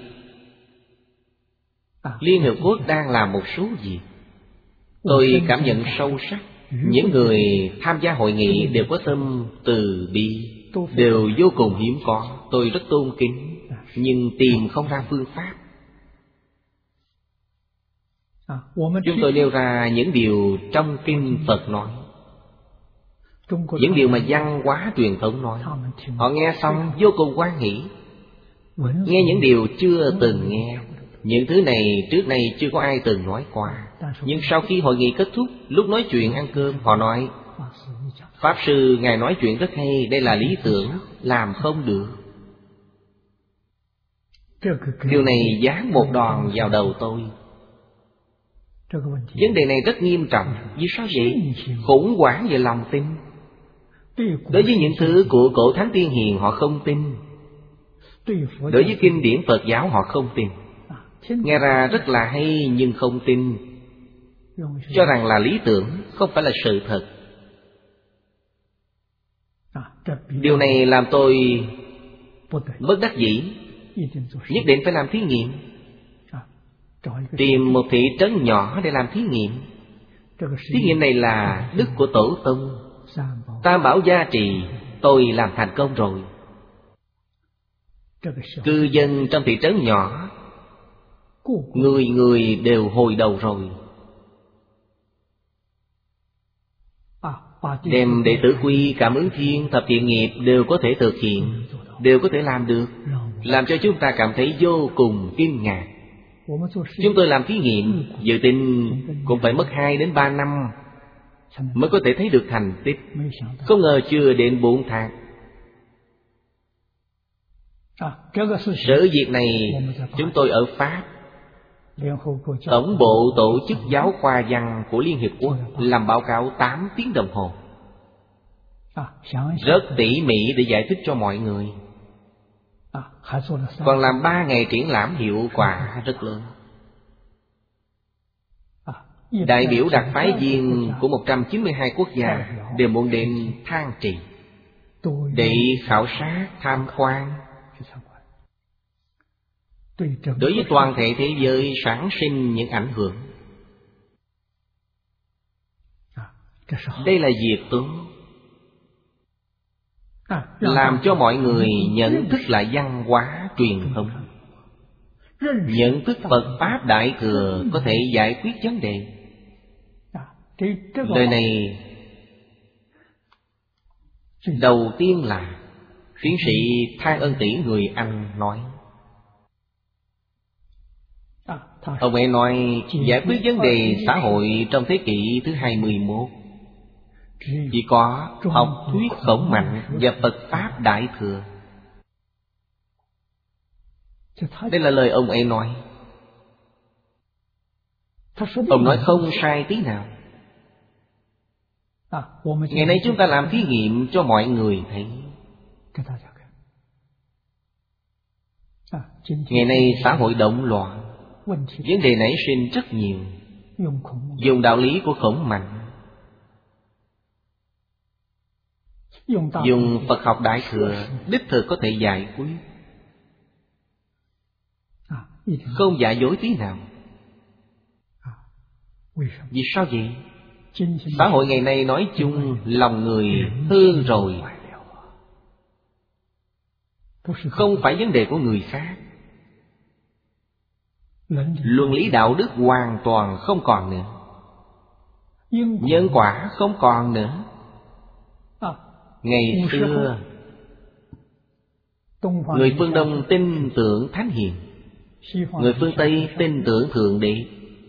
Liên Hiệp Quốc đang làm một số việc. Tôi cảm nhận sâu sắc, những người tham gia hội nghị đều có tâm từ bi, đều vô cùng hiếm có. Tôi rất tôn kính, nhưng tìm không ra phương pháp. Chúng tôi nêu ra những điều trong kinh Phật nói, những điều mà văn hóa truyền thống nói. Họ nghe xong vô cùng hoan hỷ, nghe những điều chưa từng nghe. Những thứ này trước nay chưa có ai từng nói qua. Nhưng sau khi hội nghị kết thúc, lúc nói chuyện ăn cơm, họ nói: Pháp Sư Ngài nói chuyện rất hay, đây là lý tưởng, làm không được. Điều này giáng một đòn vào đầu tôi. Vấn đề này rất nghiêm trọng. Vì sao vậy? Khủng hoảng về lòng tin. Đối với những thứ của cổ thánh tiên hiền họ không tin, đối với kinh điển Phật giáo họ không tin. Nghe ra rất là hay nhưng không tin, cho rằng là lý tưởng, không phải là sự thật. Điều này làm tôi bất đắc dĩ, nhất định phải làm thí nghiệm. Tìm một thị trấn nhỏ để làm thí nghiệm. Thí nghiệm này là đức của Tổ Tông, Tam Bảo gia trì, tôi làm thành công rồi. Cư dân trong thị trấn nhỏ, người người đều hồi đầu rồi. Đem đệ tử quy, Cảm Ứng Thiên, thập thiện nghiệp đều có thể thực hiện, đều có thể làm được, làm cho chúng ta cảm thấy vô cùng kinh ngạc. Chúng tôi làm thí nghiệm, dự tính cũng phải mất hai đến ba năm mới có thể thấy được thành tích. Không ngờ chưa đến bốn tháng. Sự việc này chúng tôi ở Pháp, Tổng bộ Tổ chức Giáo khoa Văn của Liên Hiệp Quốc làm báo cáo tám tiếng đồng hồ, rất tỉ mỉ để giải thích cho mọi người. Còn làm ba ngày triển lãm, hiệu quả rất lớn. Đại biểu đặc phái viên của một trăm chín mươi hai quốc gia đều muốn đến Thang Trì để khảo sát, tham quan. Đối với toàn thể thế giới sản sinh những ảnh hưởng. Đây là việc tốt, làm cho mọi người nhận thức lại văn hóa truyền thống, nhận thức Phật Pháp Đại Thừa có thể giải quyết vấn đề. Lời này đầu tiên là tiến sĩ Thang Ân Tỷ người Anh nói. Ông ấy nói giải quyết vấn đề xã hội trong thế kỷ thứ hai mươi mốt chỉ có học thuyết Khổng Mạnh và Phật Pháp Đại Thừa. Đây là lời ông ấy nói. Ông nói không sai tí nào. Ngày nay chúng ta làm thí nghiệm cho mọi người thấy. Ngày nay xã hội động loạn, vấn đề nảy sinh rất nhiều. Dùng đạo lý của Khổng Mạnh, dùng Phật học Đại Thừa, đích thực có thể giải quyết, không giả dối tí nào. Vì sao vậy? Xã hội ngày nay nói chung lòng người hư rồi, không phải vấn đề của người khác. Luân lý đạo đức hoàn toàn không còn nữa, nhân quả không còn nữa. Ngày xưa người phương Đông tin tưởng Thánh Hiền, người phương Tây tin tưởng Thượng Đế.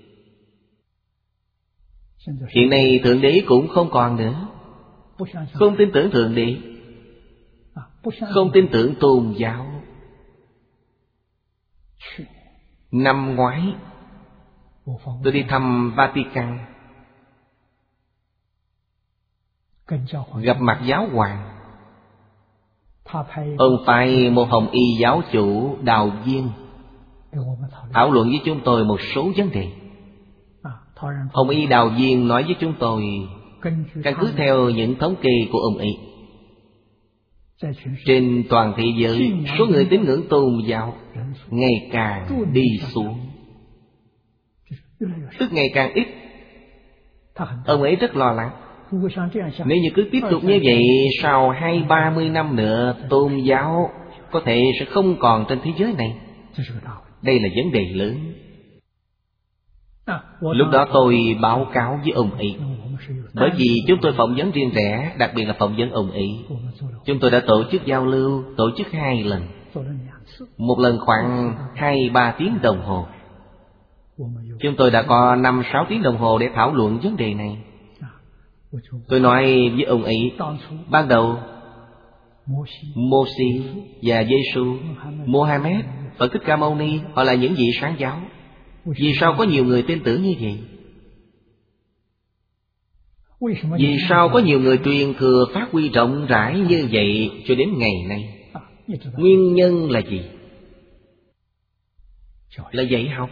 Hiện nay Thượng Đế cũng không còn nữa, không tin tưởng Thượng Đế, không tin tưởng tôn giáo. Năm ngoái tôi đi thăm Vatican, gặp mặt giáo hoàng. Ông phải một hồng y giáo chủ Đào Viên thảo luận với chúng tôi một số vấn đề. Hồng y Đào Viên nói với chúng tôi, căn cứ theo những thống kê của ông ấy, trên toàn thế giới số người tín ngưỡng tôn giáo ngày càng đi xuống, tức ngày càng ít. Ông ấy rất lo lắng. Nếu như cứ tiếp tục như vậy, sau hai ba mươi năm nữa tôn giáo có thể sẽ không còn trên thế giới này. Đây là vấn đề lớn. Lúc đó tôi báo cáo với ông ấy, bởi vì chúng tôi phỏng vấn riêng rẽ, đặc biệt là phỏng vấn ông ấy. Chúng tôi đã tổ chức giao lưu, tổ chức hai lần, một lần khoảng hai ba tiếng đồng hồ. Chúng tôi đã có năm sáu tiếng đồng hồ để thảo luận vấn đề này. Tôi nói với ông ấy, ban đầu Mô-si và Giê-xu, Mô-ha-mét, Phật Thích Ca Mâu Ni, họ là những vị sáng giáo. Vì sao có nhiều người tin tưởng như vậy? Vì sao có nhiều người truyền thừa phát huy rộng rãi như vậy cho đến ngày nay? Nguyên nhân là gì? Là dạy học.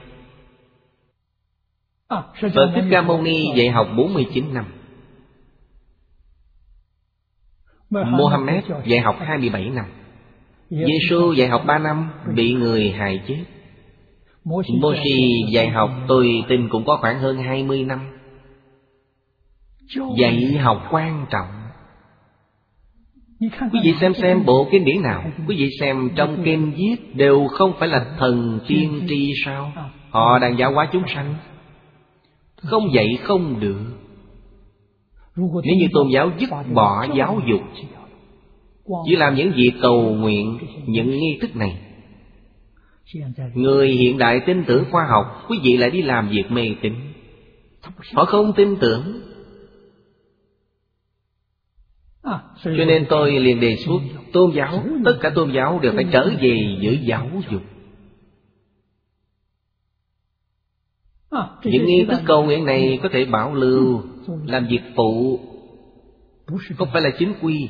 Phật Thích Ca Mâu Ni dạy học bốn mươi chín năm, Mohammed dạy học hai mươi bảy năm, Giê-xu dạy học ba năm, bị người hại chết. Mô-si dạy học tôi tin cũng có khoảng hơn hai mươi năm. Dạy học quan trọng. Quý vị xem xem bộ kinh điển nào, quý vị xem trong kinh viết đều không phải là thần tiên tri sao? Họ đang giáo hóa chúng sanh. Không dạy không được. Nếu như tôn giáo dứt bỏ giáo dục, chỉ làm những việc cầu nguyện, những nghi thức này, người hiện đại tin tưởng khoa học, quý vị lại đi làm việc mê tín. Họ không tin tưởng. Cho nên tôi liền đề xuất tôn giáo, tất cả tôn giáo đều phải trở về với giáo dục. Những nghi thức cầu nguyện này có thể bảo lưu, làm việc phụ, không phải là chính quy.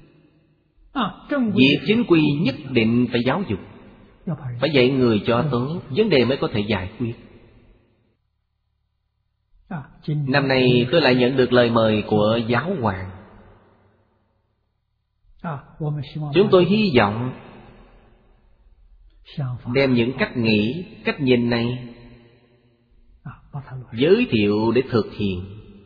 Việc chính quy nhất định phải giáo dục, phải dạy người cho tốt, vấn đề mới có thể giải quyết. Năm nay tôi lại nhận được lời mời của giáo hoàng. Chúng tôi hy vọng đem những cách nghĩ, cách nhìn này giới thiệu để thực hiện.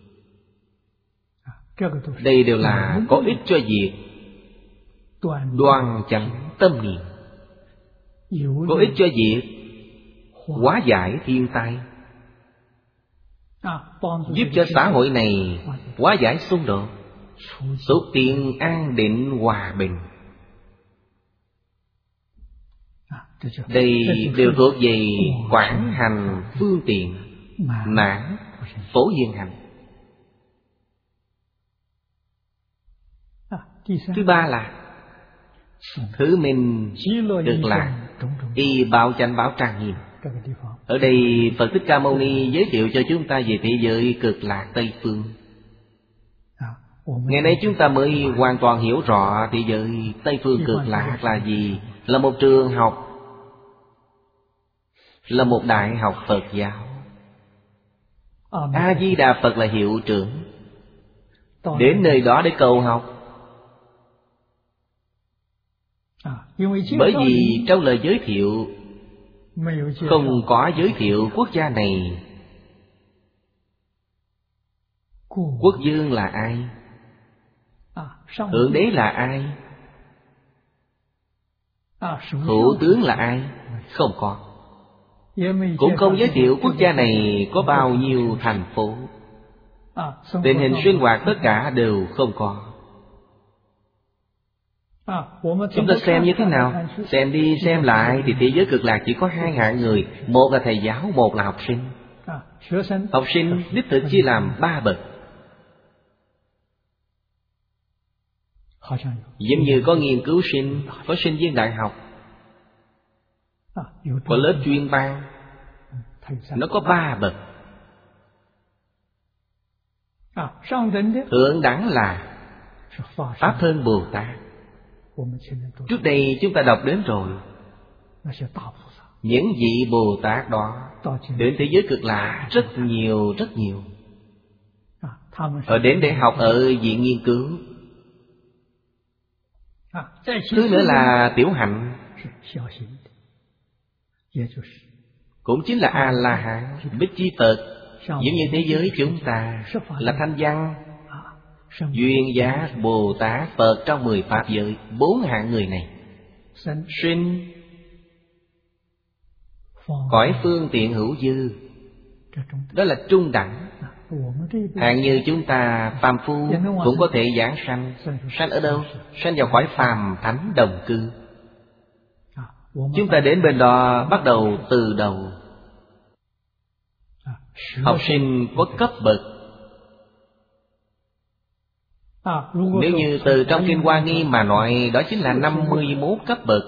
Đây đều là có ích cho việc đoan chánh tâm niệm, có ích cho việc hóa giải thiên tai, giúp cho xã hội này hóa giải xung đột, xúc tiến an định hòa bình. Đây đều thuộc về quảng hành phương tiện, mãn phổ hiện hành. Thứ ba là thứ mình được lạc, y báo chánh báo trang nghiêm. Ở đây Phật Thích Ca Mâu Ni giới thiệu cho chúng ta về thế giới cực lạc Tây Phương. Ngày nay chúng ta mới hoàn toàn hiểu rõ thế giới Tây Phương cực lạc là gì. Là một trường học, là một đại học Phật giáo. A-di-đà Phật là hiệu trưởng. Đến nơi đó để cầu học. Bởi vì trong lời giới thiệu không có giới thiệu quốc gia này. Quốc vương là ai? Thượng đế là ai? Thủ tướng là ai? Không có. Cũng không giới thiệu quốc gia này có bao nhiêu thành phố. Tình hình sinh hoạt tất cả đều không có. Chúng ta xem như thế nào? Xem đi xem lại thì thế giới cực lạc chỉ có hai hạng người. Một là thầy giáo, một là học sinh. Học sinh đích thực chia làm ba bậc. Giống như có nghiên cứu sinh, có sinh viên đại học, có lớp chuyên ban. Nó có ba bậc. Thượng đẳng là Pháp Thân Bồ Tát. Trước đây chúng ta đọc đến rồi. Những vị Bồ Tát đó đến thế giới cực lạc rất nhiều rất nhiều. Họ đến để học ở viện nghiên cứu. Thứ nữa là tiểu hạnh, cũng chính là A-la-hán, Bích Chi Phật. Giống như thế giới chúng ta là Thanh Văn, Duyên Giác, Bồ Tát, Phật trong mười pháp giới. Bốn hạng người này sinh cõi phương tiện hữu dư, đó là trung đẳng. Hạng như chúng ta phàm phu cũng có thể giảng sanh. Sanh ở đâu? Sanh vào cõi phàm thánh đồng cư. Chúng ta đến bên đó bắt đầu từ đầu. Học sinh có cấp bậc. Nếu như từ trong Kinh Hoa Nghiêm mà nói, đó chính là năm mươi mốt cấp bậc.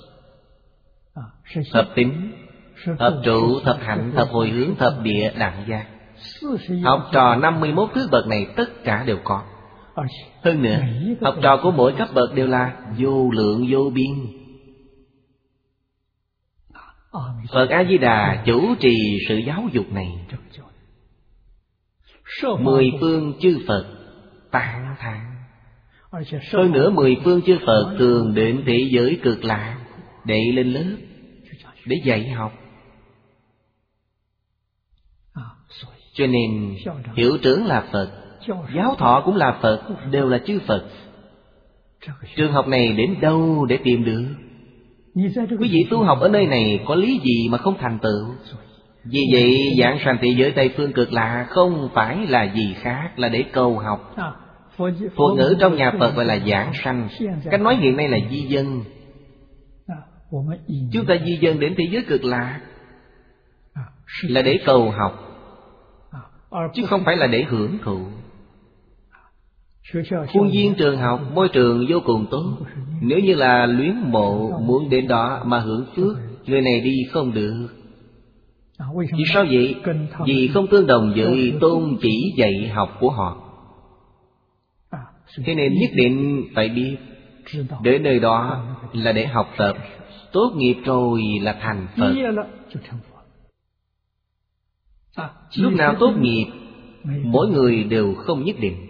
Thập tín, thập trụ, thập hạnh, thập hồi hướng, thập địa, đẳng giác. Học trò năm mươi mốt thứ bậc này tất cả đều có. Hơn nữa, học trò của mỗi cấp bậc đều là vô lượng vô biên. Phật A-di-đà chủ trì sự giáo dục này. Mười phương chư Phật tán thán. Hơn nữa mười phương chư Phật thường đến thế giới cực lạc để lên lớp, để dạy học. Cho nên hiệu trưởng là Phật, giáo thọ cũng là Phật, đều là chư Phật. Trường học này đến đâu để tìm được? Quý vị tu học ở nơi này có lý gì mà không thành tựu? Vì vậy giảng sanh thế giới Tây Phương Cực Lạc không phải là gì khác, là để cầu học. Phật ngữ trong nhà Phật gọi là giảng sanh. Cách nói hiện nay là di dân. Chúng ta di dân đến thế giới Cực Lạc là để cầu học, chứ không phải là để hưởng thụ. Khuôn viên trường học, môi trường vô cùng tốt. Nếu như là luyến mộ muốn đến đó mà hưởng phước, người này đi không được. Vì sao vậy? Vì không tương đồng với tôn chỉ dạy học của họ. Thế nên nhất định phải biết đến nơi đó là để học tập. Tốt nghiệp rồi là thành Phật. Lúc nào tốt nghiệp, mỗi người đều không nhất định.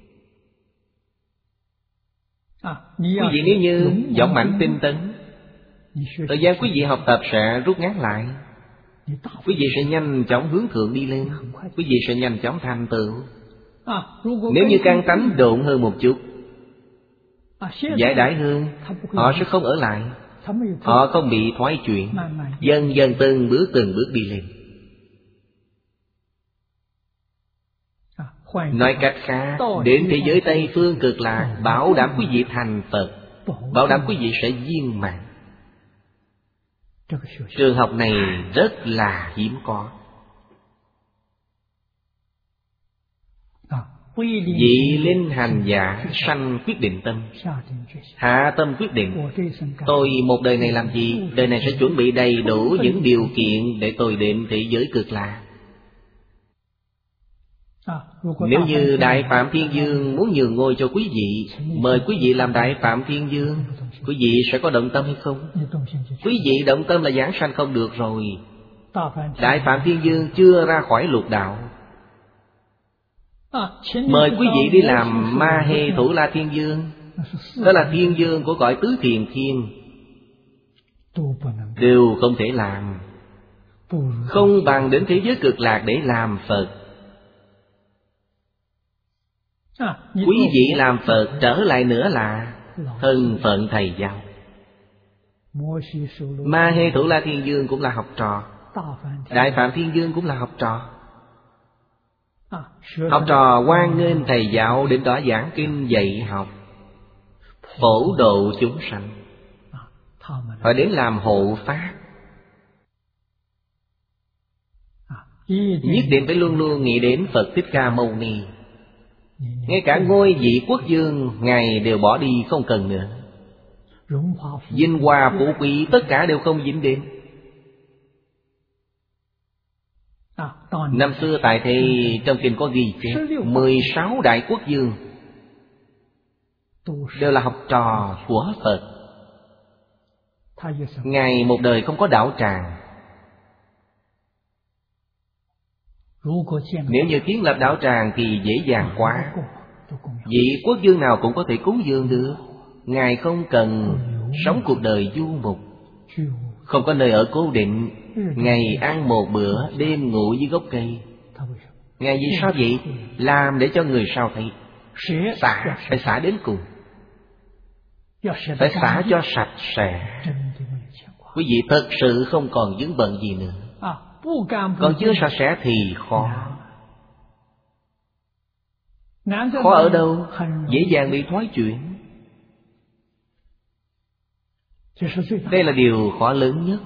Quý vị nếu như dũng mãnh tinh tấn, thời gian quý vị học tập sẽ rút ngắn lại. Quý vị sẽ nhanh chóng hướng thượng đi lên. Quý vị sẽ nhanh chóng thành tựu. Nếu như căn tánh độn hơn một chút, giải đãi hơn, họ sẽ không ở lại. Họ không bị thoái chuyển. Dần dần từng bước từng bước đi lên. Nói cách khác, đến thế giới Tây Phương Cực Lạc, bảo đảm quý vị thành Phật, bảo đảm quý vị sẽ viên mãn. Trường học này rất là hiếm có. Vị linh hành giả sanh quyết định tâm, hạ tâm quyết định. Tôi một đời này làm gì? Đời này sẽ chuẩn bị đầy đủ những điều kiện để tôi đến thế giới Cực Lạc. Nếu như Đại Phạm Thiên Dương muốn nhường ngôi cho quý vị, mời quý vị làm Đại Phạm Thiên Dương, quý vị sẽ có động tâm hay không? Quý vị động tâm là giảng sanh không được rồi. Đại Phạm Thiên Dương chưa ra khỏi lục đạo. Mời quý vị đi làm Ma Hê Thủ La Thiên Dương, đó là thiên dương của cõi tứ thiền thiên, đều không thể làm. Không bằng đến thế giới Cực Lạc để làm Phật. Quý vị làm Phật trở lại nữa là thân phận thầy giáo. Ma Hê Thủ La Thiên Dương cũng là học trò, Đại Phạm Thiên Dương cũng là học trò. Học trò hoan nghênh thầy giáo đến đó giảng kinh dạy học, phổ độ chúng sanh. Họ đến làm hộ pháp. Nhất định phải luôn luôn nghĩ đến Phật Thích Ca Mâu Ni. Ngay cả ngôi vị quốc vương Ngài đều bỏ đi không cần nữa. Vinh hoa phú quý tất cả đều không dính đến. Năm xưa tại thế trong kinh có ghi chép mười sáu đại quốc vương đều là học trò của Phật. Ngài một đời không có đạo tràng. Nếu như kiến lập đạo tràng thì dễ dàng quá. Vị quốc vương nào cũng có thể cúng dường được. Ngài không cần sống cuộc đời du mục, không có nơi ở cố định, ngày ăn một bữa, đêm ngủ dưới gốc cây. Ngài vì sao vậy? Làm để cho người sau thấy. Xả, phải xả đến cùng. Phải xả cho sạch sẽ. Quý vị thật sự không còn vướng bận gì nữa. Còn chưa sạch sẽ thì khó. Khó ở đâu? Dễ dàng bị thoái chuyển. Đây là điều khó lớn nhất.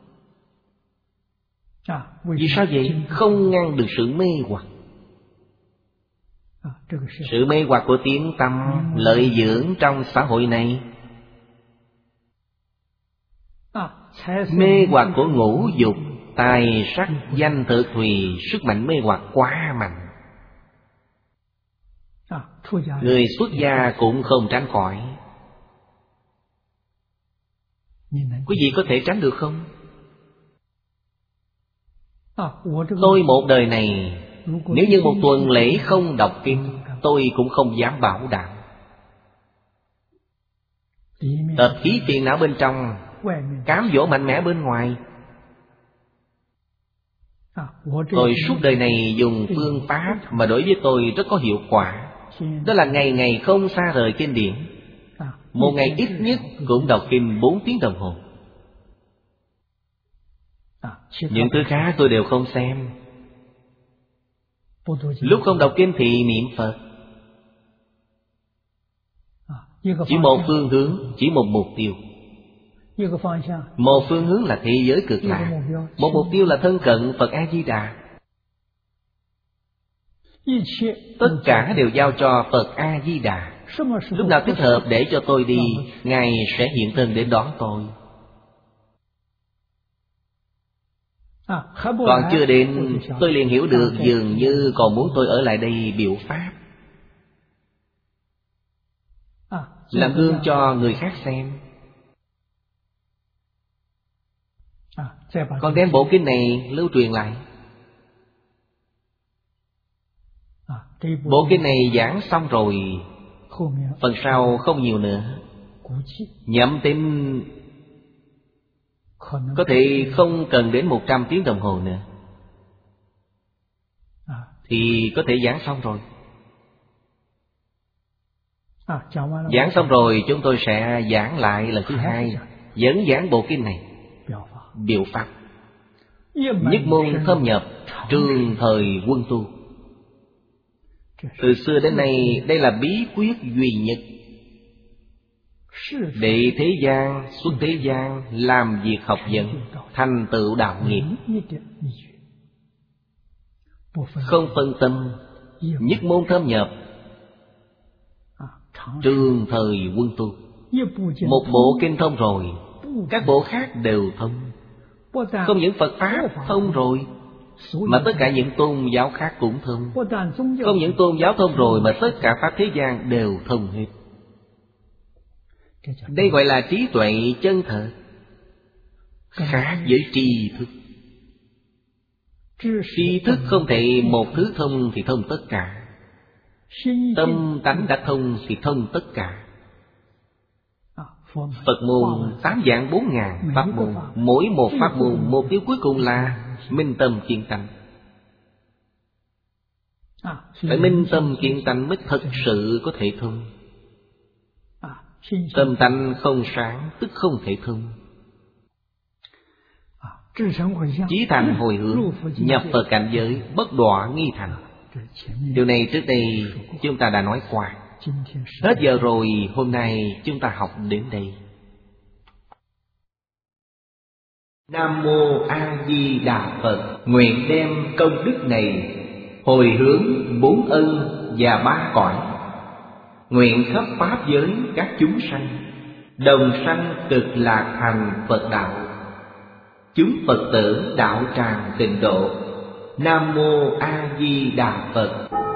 Vì sao vậy? Không ngăn được sự mê hoặc. Sự mê hoặc của tiếng tâm lợi dưỡng trong xã hội này, mê hoặc của ngũ dục, tài sắc danh thực thùy, sức mạnh mê hoặc quá mạnh. Người xuất gia cũng không tránh khỏi. Quý vị có thể tránh được không? Tôi một đời này, nếu như một tuần lễ không đọc kinh, tôi cũng không dám bảo đảm. Tập khí phiền não bên trong, cám dỗ mạnh mẽ bên ngoài. Tôi suốt đời này dùng phương pháp mà đối với tôi rất có hiệu quả. Đó là ngày ngày không xa rời kinh điển. Một ngày ít nhất cũng đọc kinh bốn tiếng đồng hồ. Những thứ khác tôi đều không xem. Lúc không đọc kinh thì niệm Phật. Chỉ một phương hướng, chỉ một mục tiêu. Một phương hướng là thế giới cực lạc, một mục tiêu là thân cận Phật A-di-đà. Tất cả đều giao cho Phật A-di-đà. Lúc nào thích hợp để cho tôi đi, Ngài sẽ hiện thân đến đón tôi. Còn chưa đến, tôi liền hiểu được dường như còn muốn tôi ở lại đây biểu pháp, làm gương cho người khác xem. Còn đem bộ kinh này lưu truyền lại. Bộ kinh này giảng xong rồi, phần sau không nhiều nữa. Nhậm tính có thể không cần đến một trăm tiếng đồng hồ nữa, thì có thể giảng xong rồi. Giảng xong rồi chúng tôi sẽ giảng lại lần thứ hai, vẫn giảng bộ kinh này, biểu pháp. Nhất môn thâm nhập, trường thời quân tu. Từ xưa đến nay, đây là bí quyết duy nhất để thế gian, xuất thế gian, làm việc học vấn, thành tựu đạo nghiệp. Không phân tâm, nhất môn thâm nhập, trường thời quân tu. Một bộ kinh thông rồi, các bộ khác đều thông. Không những Phật Pháp thông rồi, mà tất cả những tôn giáo khác cũng thông. Không những tôn giáo thông rồi, mà tất cả Pháp thế gian đều thông hết. Đây gọi là trí tuệ chân thật, khác với tri thức. Tri thức không thể một thứ thông thì thông tất cả. Tâm tánh đã thông thì thông tất cả. Phật môn tám vạn bốn ngàn pháp môn, mỗi một pháp môn mục tiêu cuối cùng là minh tâm kiến tánh. Phải minh tâm kiến tánh mới thật sự có thể thông. Tâm tánh không sáng tức không thể thông. Chí thành hồi hướng, nhập Phật cảnh giới, bất đọa nghi thành. Điều này trước đây chúng ta đã nói qua. Hết giờ rồi, hôm nay chúng ta học đến đây. Nam Mô A Di Đà Phật. Nguyện đem công đức này hồi hướng bốn ân và ba cõi, nguyện khắp pháp giới các chúng sanh đồng sanh cực lạc thành Phật đạo. Chúng Phật tử đạo tràng tịnh độ. Nam Mô A Di Đà Phật.